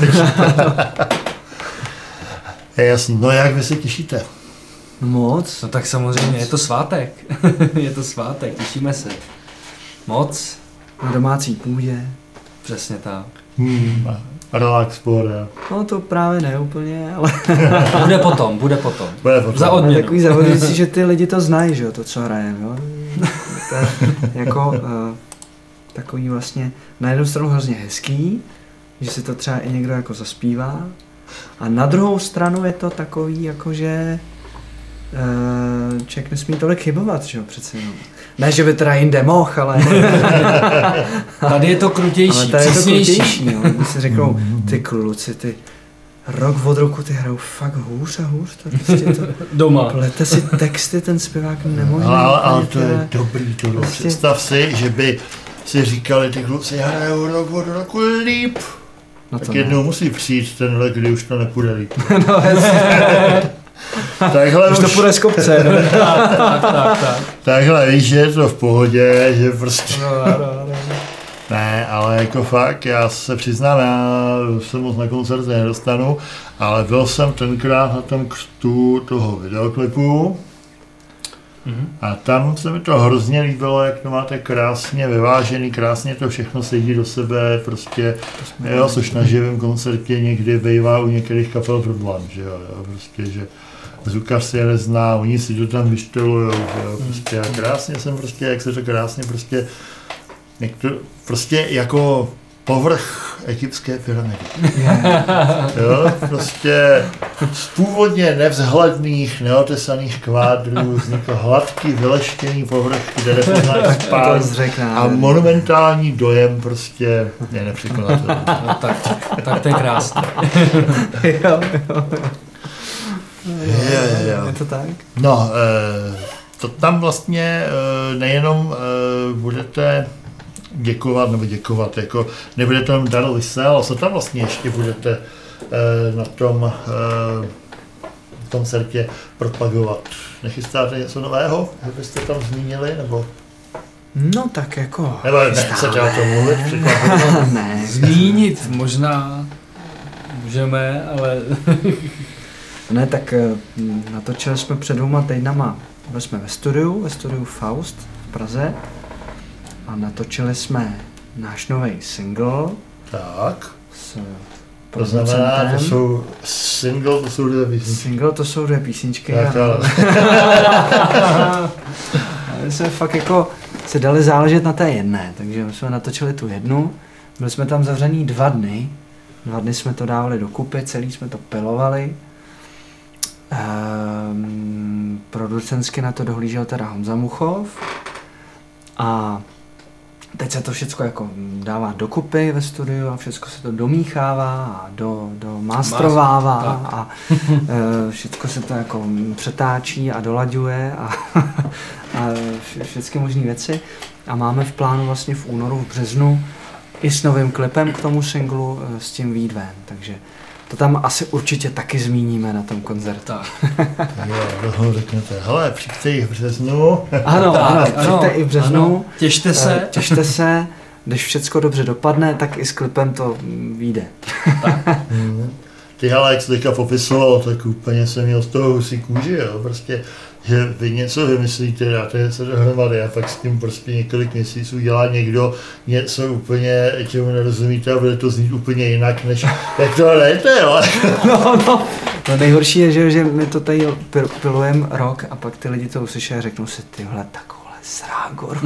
Je jasný, no jak vy se těšíte? No moc. No tak samozřejmě, je to svátek. Je to svátek, těšíme se. Moc. Na domácí půdě. Přesně tak. Hmm, relax, pohoda. No to právě ne úplně, ale Bude potom, bude potom. Bude potom. Za ale odměnu. takový zavodující, že ty lidi to znají, že jo, to, co hrajeme, jo. To je jako uh, takový vlastně na jednu stranu hrozně hezký, že si to třeba i někdo jako zaspívá, a na druhou stranu je to takový, jakože uh, člověk nesmí tolik chybovat, že jo, přece jenom. Ne, že by teda jinde mohl, ale... Tady je to krutější, ale tady je to přísnější. krutější, jo. Když si řeknou, ty kluci, ty rok od roku ty hrajou fakt hůř a hůř, to prostě to... Doma. Plete si texty, ten zpěvák nemožný. Ale, ale to úplně, je dobrý, to Prostě- představ si, že by si říkali, ty kluci hrajou rok od roku líp. No to Tak ne. jednou musí přijít tenhle, kdy už to nepůjde líp. No, Takhle už už, to půjde z kopce, no. Tak, tak, tak, tak. takhle víš, že je to v pohodě, že prostě... No, no, no. Ne, ale jako fakt, já se přiznám, já se moc na koncerty nedostanu, ale byl jsem tenkrát na tom křtu toho videoklipu Mhm. a tam se mi to hrozně líbilo, jak to máte krásně vyvážený, krásně to všechno sedí do sebe, prostě, jo, což na živém koncertě někdy bývá u některých kapel problém, že jo, jo, prostě, že zvukař si je nezná, oni si to tam vyštelujou, že jo, prostě, a krásně jsem prostě, jak se to krásně prostě, jak to, prostě jako povrch egyptské pyramidy. Jo, prostě z původně nevzhledných, neotesaných kvádrů vznikl hladký, vyleštěný povrch, kde nepoznáš To pán zřekne. a monumentální dojem prostě je nepřekonatelný. No, tak, tak to je krásné. Jo, jo. Jo, jo, jo. Je to tak? No, eh, to tam vlastně eh, nejenom eh, budete děkovat, nebo děkovat, jako nebude to jenom dar Lise, ale co tam vlastně ještě budete eh, na tom eh, koncertě propagovat? Nechystáte něco nového, že byste tam zmínili, nebo, No tak jako... nebo nechcete o tom mluvit? Překvapím. Ne. Zmínit možná můžeme, ale Ne, tak eh, natočili jsme před dvouma týdnama, byli jsme ve studiu, ve studiu Faust v Praze a natočili jsme náš nový single Tak, s to znamená, to producentem. jsou single, to jsou dvě písničky. Single to jsou dvě písničky. Tak, a- ale. a my jsme fakt jako si dali záležet na té jedné, takže my jsme natočili tu jednu, byli jsme tam zavřený dva dny, dva dny jsme to dávali dokupy, celý jsme to pilovali. Ehm, producensky na to dohlížel teda Honza Muchov a teď se to všechno jako dává dokupy ve studiu a všechno se to domíchává a do, do mastrovává a e, všechno se to jako přetáčí a dolaďuje a, a všechny možné věci. A máme v plánu vlastně v únoru, v březnu i s novým klipem k tomu singlu s tím vyjít ven, takže to tam asi určitě taky zmíníme na tom koncertu. Jo, toho řeknete, hele, přijďte i v březnu. Ano, Tak, ano, ano, přijďte i v březnu. Ano, těšte se. Eh, Těšte se, když všecko dobře dopadne, tak i s klipem to vyjde. Hmm. Ty hele, jak jsi teďka popisoval, tak úplně jsem měl z toho husí kůži, jo, prostě, že vy něco vymyslíte, dáte se dohromady a pak s tím prostě několik měsíců dělá někdo něco úplně, čemu nerozumíte a bude to znít úplně jinak, než jak to jdete, jo. No, no. To nejhorší je, že, že my to tady pil, pilujeme rok a pak ty lidi to uslyší a řeknou si, tyhle takovhle srágoru.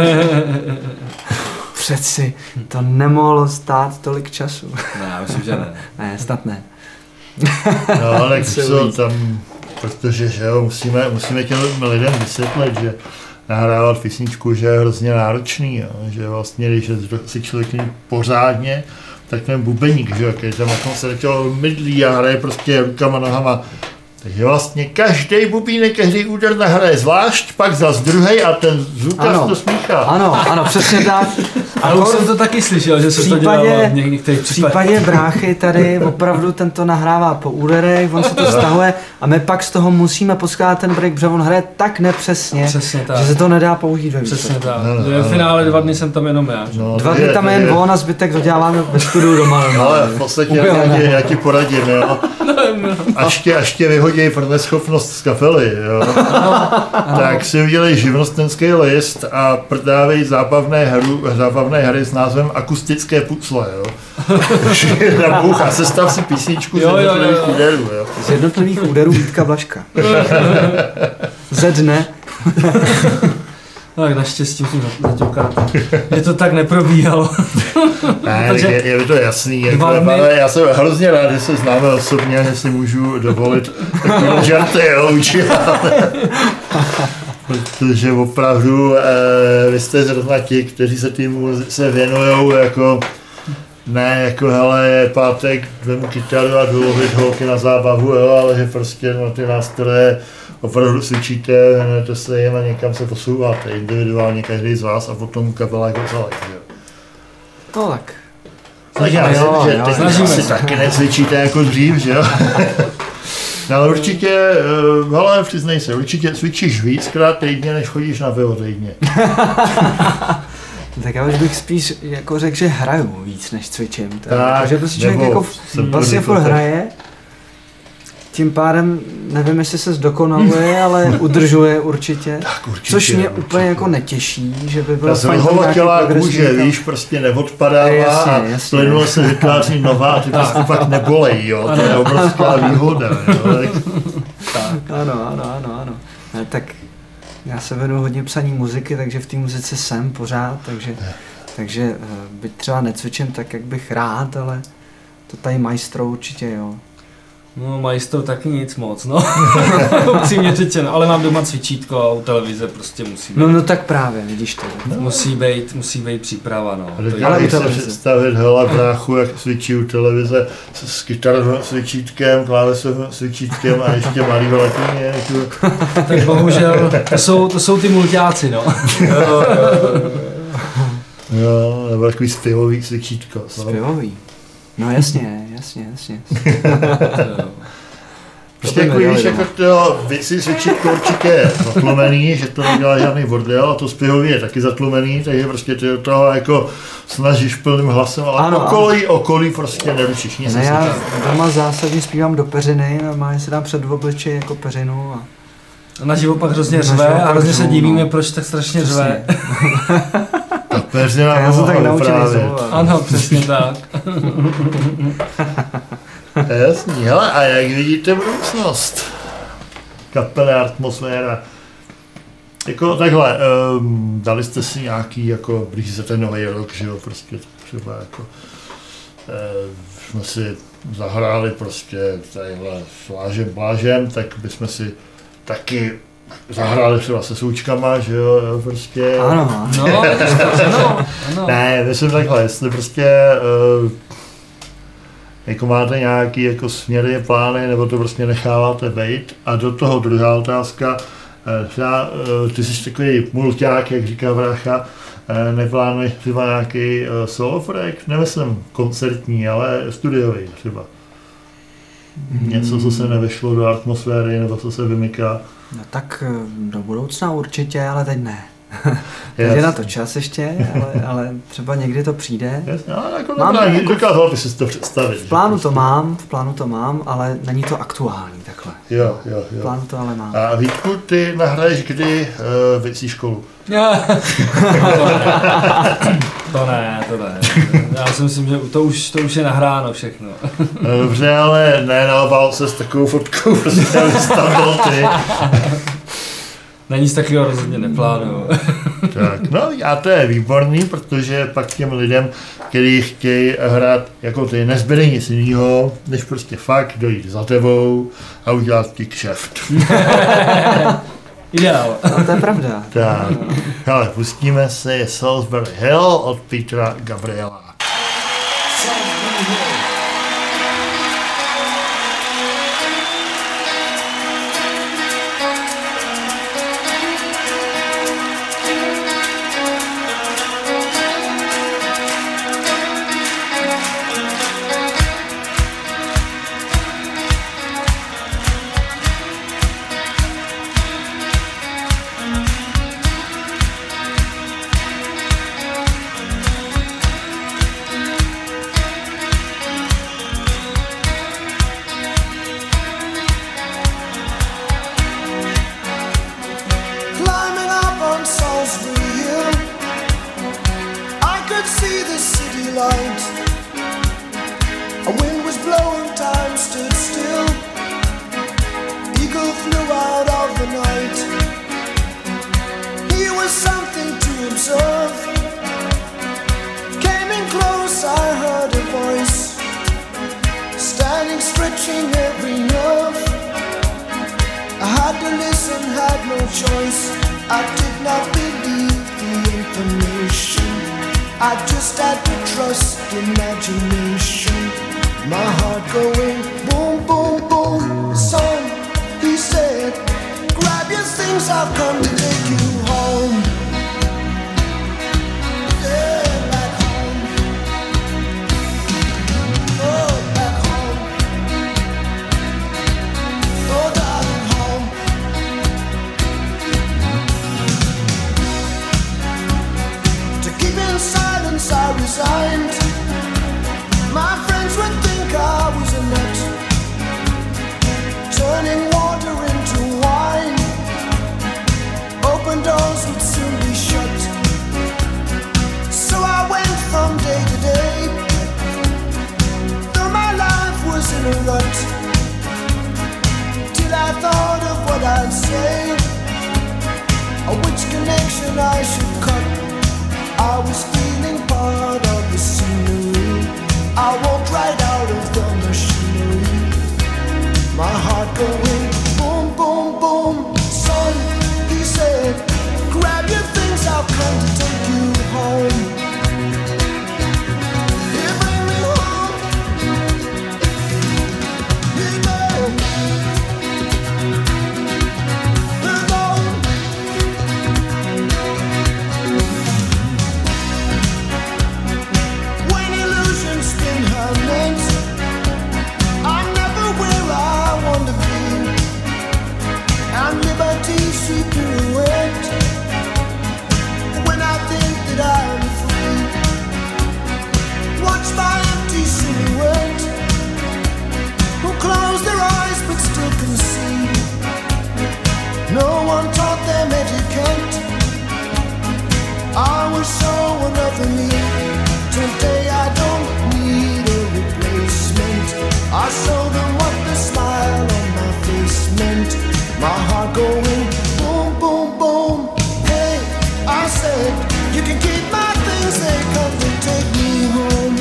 Přeci to nemohlo stát tolik času. Ne, já myslím, že ne. Ne, snad ne. No, tak co tam, protože že jo, musíme, musíme těm lidem vysvětlit, že nahrávat písničku, že je hrozně náročný, jo, že vlastně, když si člověk není pořádně, tak ten bubeník, že jo, který tam jako se do mydlí a hraje prostě rukama, nohama. Takže vlastně každý bubínek, každý úder nahraje zvlášť, pak zas druhej a ten zvukař to smíchá. Ano, ano, přesně tak. Ale už jsem to taky slyšel, že se to dělalo v některých v případě bráchy tady opravdu ten to nahrává po úderech, on se to stahuje a my pak z toho musíme poskládat ten break, protože on hraje tak nepřesně, tak. že se to nedá použít ve Přesně výsledku. tak. No, no, V finále dva dny jsem tam jenom já. No, Dva dny tam je jen on a zbytek doděláváme ve studiu doma. Ale v podstatě já, ti, já ti poradím, jo. Až tě, až tě vyhodí pro neschopnost z kapely, jo. Tak si udělej živnostenský list a prodávej zábavné, hru, zábavné hry s názvem Akustické pucle, jo. Na Bůh a sestav si písničku Jo, z jo, jednotlivých jo. úderů, jo. Z jednotlivých úderů Vítka Blažka. Ze dne. No, tak naštěstí musím zaťoukat, že to tak neprobíhalo. Ne, Takže je, je to jasný, jako, dva dny- ale já jsem hrozně rád, že se známe osobně, že si můžu dovolit takové žarty, jo, učivat. Protože opravdu eh, vy jste zrovna ti, kteří se týmu se věnujou jako ne jako hele je pátek, vemu kytaru a jdu lovit holky na zábavu, jo, ale že prostě na ty nástroje opravdu cvičíte, věnujete se jim a někam se posouváte individuálně každý z vás a potom kapela jako celek, jo. No tak. Tak já Jo, myslím, že jo, teď snažíme asi se. taky necvičíte jako dřív, že jo? No, ale určitě, uh, ale přiznej se, určitě cvičíš víckrát týdně, než chodíš na pivo týdně. Tak já už bych spíš jako řekl, že hraju víc, než cvičím. Tak, Tak, že prostě člověk nebo jako jsem vlastně první furt to- hraje, tím pádem nevím, jestli se zdokonaluje, ale udržuje určitě. Tak určitě. Což mě určitě. úplně jako netěší, že by bylo Ta fajn tam nějaký zvrhovatělá progresivní kůže, tam- víš, prostě neodpadává Jasně, a jasně. plynule se vytváří nová a ty prostě pak nebolejí, jo, to je obrovská výhoda, jo. Ano, ano, ano, ano. Ne, tak já se věnuju hodně psaní muziky, takže v té muzice jsem pořád, takže, takže eh, byť třeba necvičím tak, jak bych rád, ale to tady majstrou určitě, jo. No, majstrov taky nic moc, no. Upřímně řečeno, ale mám doma cvičítko a u televize prostě musí být. No, no tak právě, vidíš to. Musí být, musí být příprava, no. Ale To Ale ale u si televize. představit, hele, bráchu, jak cvičí u televize s, s kytarovým cvičítkem, klávesovým cvičítkem a ještě malýho latině. tak bohužel, to jsou, to jsou ty mulťáci, no. Jo, nebo takový zpěvový cvičítko. no. Zpěvový. No jasně, jasně, jasně. Prostě by jako nedělali víš, doma. jako to věci cvičítko určitě je zatlumený, že to nedělá žádný bordel a to zpěhový je taky zatlumený, takže prostě ty do toho jako snažíš plným hlasem, ale Ano, okolí, okolí prostě neručíš nic. Ne, já neslyšíš. doma zásadně zpívám do peřiny, normálně si dám před obličej jako peřinu a A na život pak hrozně Na řve život a pak hrozně se řvu, divíme, no. proč tak strašně řve. Ta peřina já jsem tak pomáhá naučený vyprávět. zvolat. Ano, přesně tak. Jasný, hele, a jak vidíte budoucnost? Kapela, atmosféra. Jako takhle, um, dali jste si nějaký, jako blíží se ten nový rok, že jo, prostě třeba jako uh, jsme si zahráli prostě tadyhle s Lážem Blážem, tak bychom si taky zahráli třeba se součkama, že jo, jo prostě. Ano, No, ano, ano. Ne, myslím takhle, jestli prostě uh, jako máte nějaký jako směry, plány, nebo to prostě necháváte bejt. A do toho druhá otázka, uh, třeba, uh, ty jsi takový mulťák, jak říká brácha, uh, neplánuješ třeba nějaký uh, solo projekt, nemyslím koncertní, ale studiový třeba. Hmm. Něco, co se nevešlo do atmosféry, nebo co se vymyká. no tak eh, do budoucna určitě, ale teď ne. Yes. Teď je na to čas ještě, ale, ale třeba někdy to přijde. Jasně, ale jako Mám dobrá, jako- dokázal by si to představit. V plánu to mám, v plánu to mám, ale není to aktuální takhle. Jo, jo, V jo. plánu to ale mám. A Vítku, ty nahraješ kdy uh, věcí školu? To ne, to ne. Já si myslím, že to už, to už je nahráno všechno. No, dobře, ale ne, nalbal se s takovou fotkou, prostě abys tam byl ty. Na nic takového rozhodně neplánuju. Tak, no a to je výborný, protože pak těm lidem, kteří chtějí hrát jako ty, nezbyde nic jiného, než prostě fakt dojít za tebou a udělat ti kšeft. Ideál. No to je pravda. Tak, ale pustíme si Salisbury Hill od Petra Gabriela. Climbing up on Salisbury Hill, I could see the city light. A wind was blowing, time stood still. Eagle flew out of the night. He was something to observe. Came in close, I heard a voice, standing, stretching every nerve. I had to listen, had no choice. I did not believe the information. I just had to trust imagination. My heart going boom, boom, boom. Son, he said, grab your things, I've come to take you home. Yeah, back home. Oh, back home. Oh, darling, home. To keep in silence, I resigned. My friends would think I was a nut, turning water into wine. Open doors would soon be shut. So I went from day to day, though my life was in a rut, till I thought of what I'd say, or which connection I should cut. I was feeling part of the scenery. I walked right out of the machinery. My heart going boom, boom, boom. Son, he said, grab your things, I'll come to take you home. You bring me home. You go. You go. When illusions spin her legs, I'm never where I want to be. And liberty she pirouette when I think that I'm free. Watch my empty silhouette, who close their eyes but still can see. No one taught them etiquette. I was so another me. Today I don't need a replacement. I show them what the smile on my face meant. My heart going boom, boom, boom. Hey, I said, you can keep my things, they come to take me home.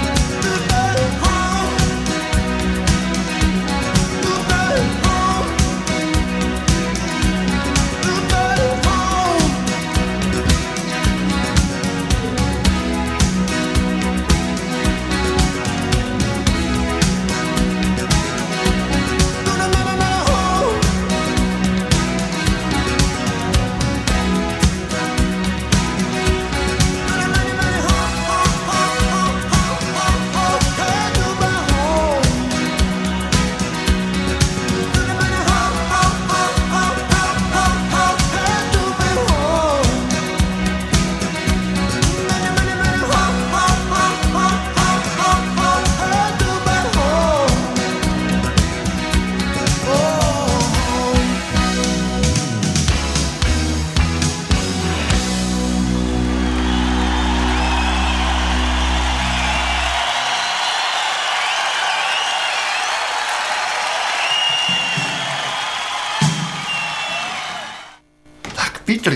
Back home. Back home.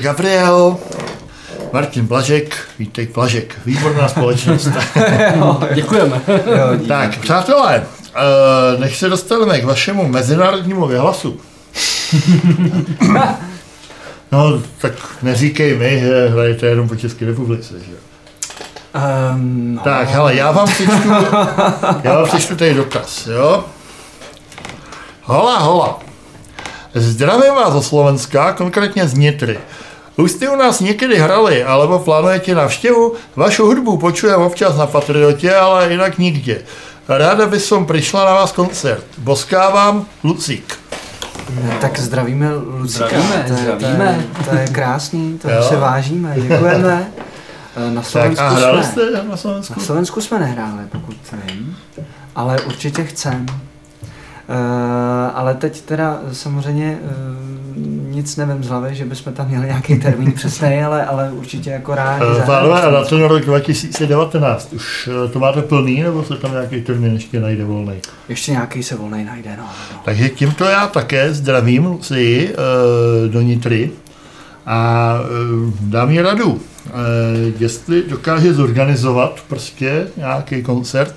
Gabriel, Martin Blažek, Vítek Blažek, výborná společnost. Děkujeme. Jo, Tak, přátelé, než se dostaneme k vašemu mezinárodnímu vyhlasu. No, tak neříkej mi, že hrajete jenom po České republice, že jo? Um, no. Tak, hele, já vám přečtu, já vám přečtu tady dotaz, jo? Hola, hola. Zdravím vás zo Slovenska, konkrétně z Nitry. Už jste u nás někdy hrali, alebo plánujete návštěvu? Vašu hudbu počujem občas na Patriotě, ale jinak nikde. Ráda by som prišla na vás koncert. Boskávám, Lucík. No, tak zdravíme Lucíka. Zdravíme, to, je, zdravíme. To, je, to je krásný, to Jo. se vážíme, děkujeme. Na Tak Slovensku, a hráli jsme, jste na Slovensku? na Slovensku jsme nehráli, pokud vím, ale určitě chcem. Uh, ale teď teda samozřejmě uh, nic nevím z hlavy, že bychom tam měli nějaký termín přesný, ale, ale určitě jako rádi. Pánové, a na ten rok dva tisíce devatenáct, už uh, to máte plný, nebo se tam nějaký termín ještě najde volný? Ještě nějaký se volnej najde, no. no. Takže tímto já také zdravím Lucii uh, do Nitry a uh, dám jí radu. Uh, jestli dokáže zorganizovat prostě nějaký koncert,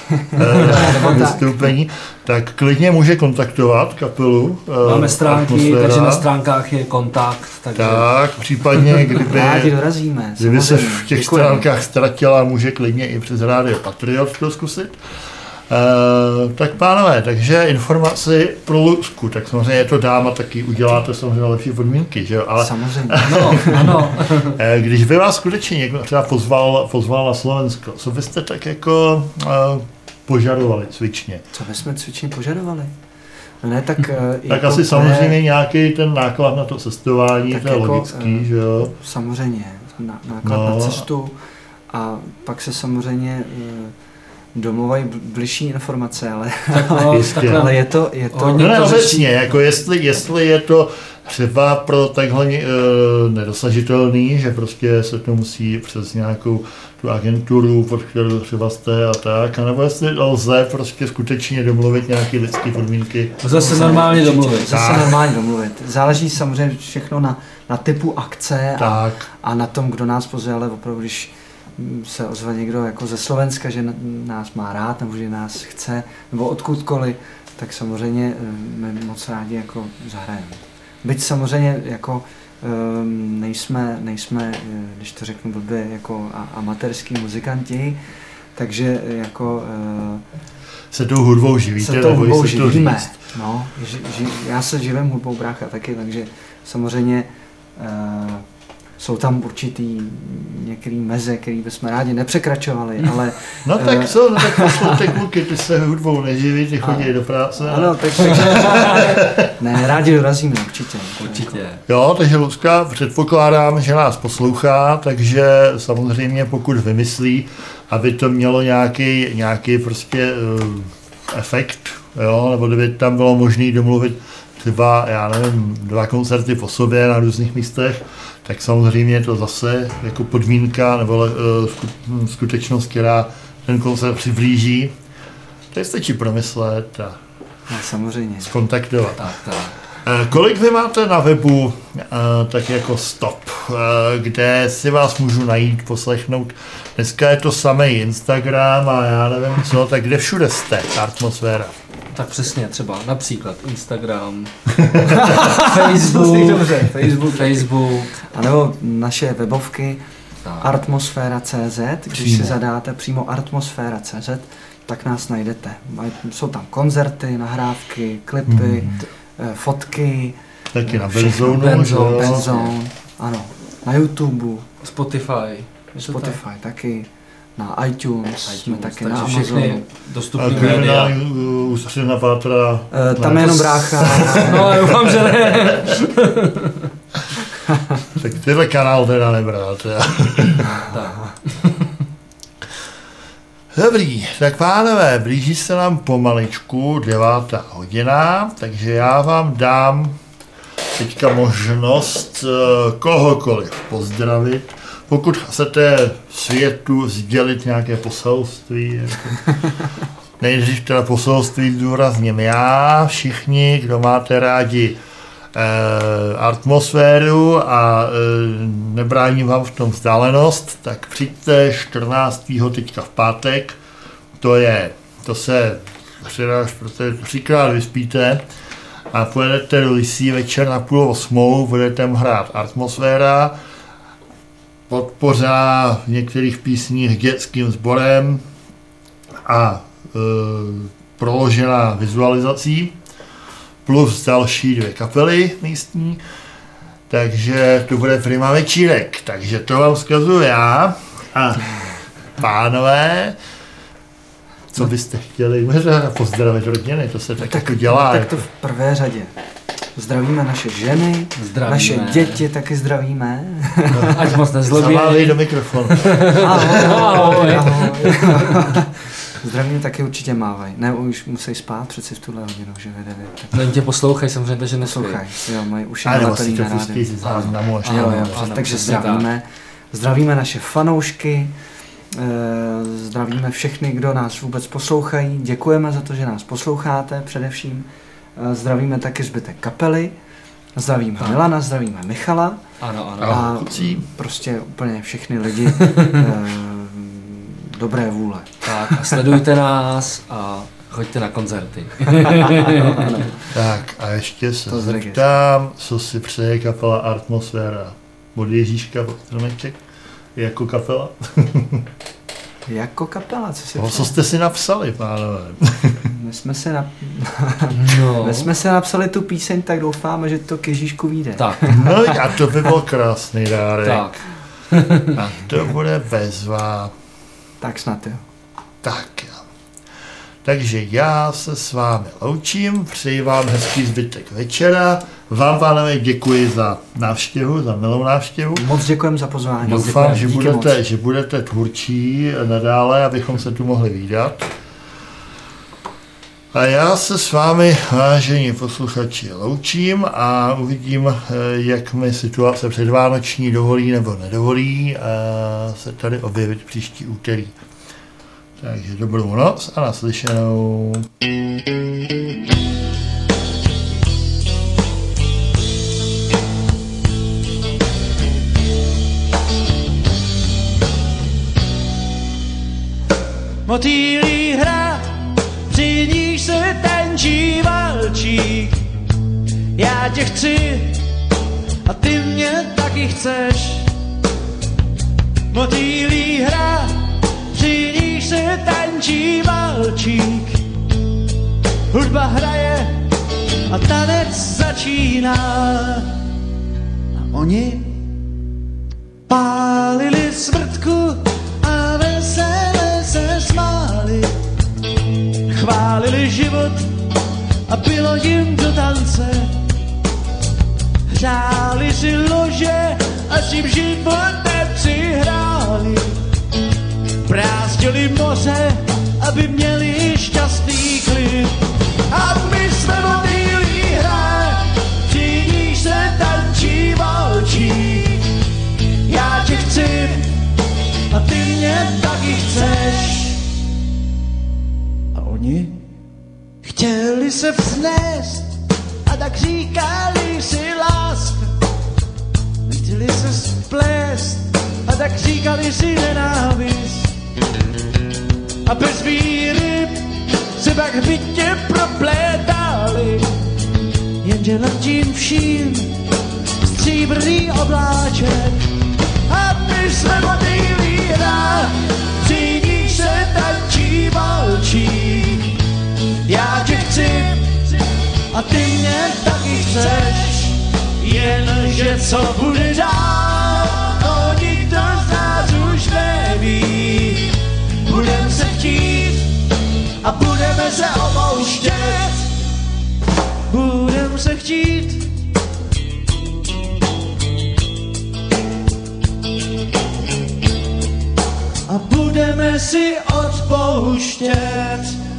uh, vystoupení, tak klidně může kontaktovat kapelu. Uh, Máme stránky, Atmosféra. takže na stránkách je kontakt. Takže... Tak, případně, kdyby, Rádi dorazíme. kdyby se samozřejmě. v těch Děkujeme. stránkách ztratila, může klidně i přes rádio Patriot to zkusit. Uh, tak pánové, takže informaci pro Lucku, tak samozřejmě je to dáma, taky uděláte samozřejmě lepší podmínky, že jo, ale Samozřejmě. No, ano. eh, když by vás skutečně někdo třeba pozval, pozval na Slovensko, co byste tak jako uh, požadovali cvičně? Co bychom cvičně požadovali? No ne, tak... uh, Tak jako asi to je- samozřejmě nějaký ten náklad na to cestování, Tak to je jako, logický, eh, že jo. Samozřejmě, na, náklad No. na cestu a pak se samozřejmě uh, domluvají bl- bližší informace, ale, Tak no, Jistě. takhle, ale je to... Je to Hodně No ne, to řeší. obecně, jako jestli, jestli je to třeba pro takhle uh, nedosažitelný, že prostě se to musí přes nějakou tu agenturu, pod kterou třeba jste a tak, anebo jestli lze prostě skutečně domluvit nějaké lidské podmínky. zase normálně domluvit. Zase Tak. normálně domluvit. Záleží samozřejmě všechno na, na typu akce a, Tak, a na tom, kdo nás pozve, ale opravdu, když mm, se ozve někdo jako ze Slovenska, že n- nás má rád, nebo že nás chce, nebo odkudkoliv, tak samozřejmě eh, my moc rádi jako zahrajeme. Byť samozřejmě jako um, nejsme, nejsme, eh, když to řeknu blbě, jako a, amatérský muzikanti, takže jako uh, se tou hudbou živíte, se tou nebo hudbou jestli to živíme. říct. No, ži, ži, já se živím hudbou, brácha taky, takže samozřejmě uh, jsou tam určitý některý meze, který bychom rádi nepřekračovali, ale No Eh. tak co, no tak poslouchejte kluky, ty se hudbou neživí, ty chodí do práce. a- ano, tak, takže ne, rádi dorazíme, určitě. Určitě. Jo, takže Lucka, předpokládám, že nás poslouchá, takže samozřejmě pokud vymyslí, aby to mělo nějaký, nějaký prostě uh, efekt, jo, nebo kdyby tam bylo možné domluvit třeba, já nevím, dva koncerty po sobě na různých místech, tak samozřejmě je to zase jako podmínka nebo uh, skutečnost, která ten koncert přiblíží. To stačí promyslet a No, samozřejmě. skontaktovat. Tak, tak. Eh, Kolik vy máte na webu eh, tak jako stop, eh, kde si vás můžu najít, poslechnout? Dneska je to samý Instagram a já nevím co, tak kde všude jste, Atmosféra? Tak přesně, třeba například Instagram, Facebook, Facebook, Facebook, Facebook, a nebo naše webovky tak. artmosféra tečka cé zet, když Přímo. si zadáte přímo artmosféra tečka cé zet, tak nás najdete. Mají- Jsou tam koncerty, nahrávky, klipy, eh, fotky, Taky na všechno. Benzonu, Benzone, že jo? Benzone, ano, na YouTube, Spotify. Je to tak? Spotify taky, na iTunes, jsme iTunes, taky takže na všechny Amazonu. A dostupné média. kriminální uh, ústředna pátra. Eh, Tam je jenom brácha. No, já doufám, že ne. Tak tyhle kanál teda nebrat. já. Tak. Dobrý, tak pánové, blíží se nám pomaličku devátá hodina, takže já vám dám teďka možnost eh, kohokoliv pozdravit. Pokud chcete světu sdělit nějaké poselství, jako, nejdřív teda poselství zdůrazním já, všichni, kdo máte rádi e, atmosféru a e, nebrání vám v tom vzdálenost, tak přijďte čtrnáctého teďka v pátek, to je, to se třikrát vyspíte a pojedete do Lisí večer na půl osmou, budete tam hrát atmosféra, podpořená v některých písních dětským sborem a e, proložená vizualizací, plus další dvě kapely místní, takže to bude prima večírek, takže to vám vzkazuju já a pánové, co byste chtěli, možná pozdravit rodiny, to se tak, tak jako dělá. Tak to v prvé řadě. Zdravíme naše ženy, zdravíme. Naše děti taky zdravíme. No, ať moc nezlobí. Zamávej do mikrofonu. Ahoj, ahoj, ahoj. Zdravíme taky určitě mávaj. Ne, už musí spát přeci v tuhle hodinu, že ve devět. Tak... No, tě poslouchaj, samozřejmě, že neslouchaj. Jo, mají uši na baterii na rádiu. Jo, jo, ano, takže zdravíme. Zdravíme naše fanoušky, zdravíme všechny, kdo nás vůbec poslouchají. Děkujeme za to, že nás posloucháte především. Zdravíme taky zbytek kapely. Zdravíme tak. Milana, zdravíme Michala. Ano, ano. A prostě úplně všechny lidi dobré vůle. Tak a sledujte nás a choďte na koncerty. Tak a ještě se zeptám, co si přeje kapela Atmosféra od Ježíška pod stromeček jako kapela? Jako kapela, co si no, co jste si napsali, pánové? My jsme si, nap... no. My jsme si napsali tu píseň, tak doufáme, že to k Ježíšku vyjde. Tak. No a to by byl krásný dárek. Tak. A to bude bezva. Tak snad jo. Tak jo. Takže já se s vámi loučím, přeji vám hezký zbytek večera. Vám, pánové, děkuji za návštěvu, za milou návštěvu. Moc děkujeme za pozvání. Doufám, že budete, že budete tvůrčí nadále, abychom se tu mohli vídat. A já se s vámi, vážení posluchači, loučím a uvidím, jak mi situace předvánoční dovolí nebo nedovolí se tady objevit příští úterý. Takže dobrou noc a naslyšenou. Motýlí hra, při níž se tančí valčík. Já tě chci a ty mě taky chceš. Motýlí hra, při níž se tančí valčík. Hudba hraje a tanec začíná. A oni pálili smrtku a veselé se smáli. Chválili život a bylo jim do tance. Hřáli si lože a s tím životem přihráli. Brázdili moře, aby měli šťastný klid. A my jsme motýlí hra, při níž se tančí valčík. Já tě chci a ty mě taky chceš. A oni chtěli se vznést a tak říkali si láska. Chtěli se splést a tak říkali si nenávist. A bez víry se pak hbitě proplétali. Jenže nad tím vším stříbrný obláček. A my jsme motýlí hra, při níž se tančí valčík. Já tě chci a ty mě taky chceš. Jenže co bude dál, to nikdo z nás už neví. Budem se chtít a budeme se opouštět. Budem se chtít a budeme si odpouštět.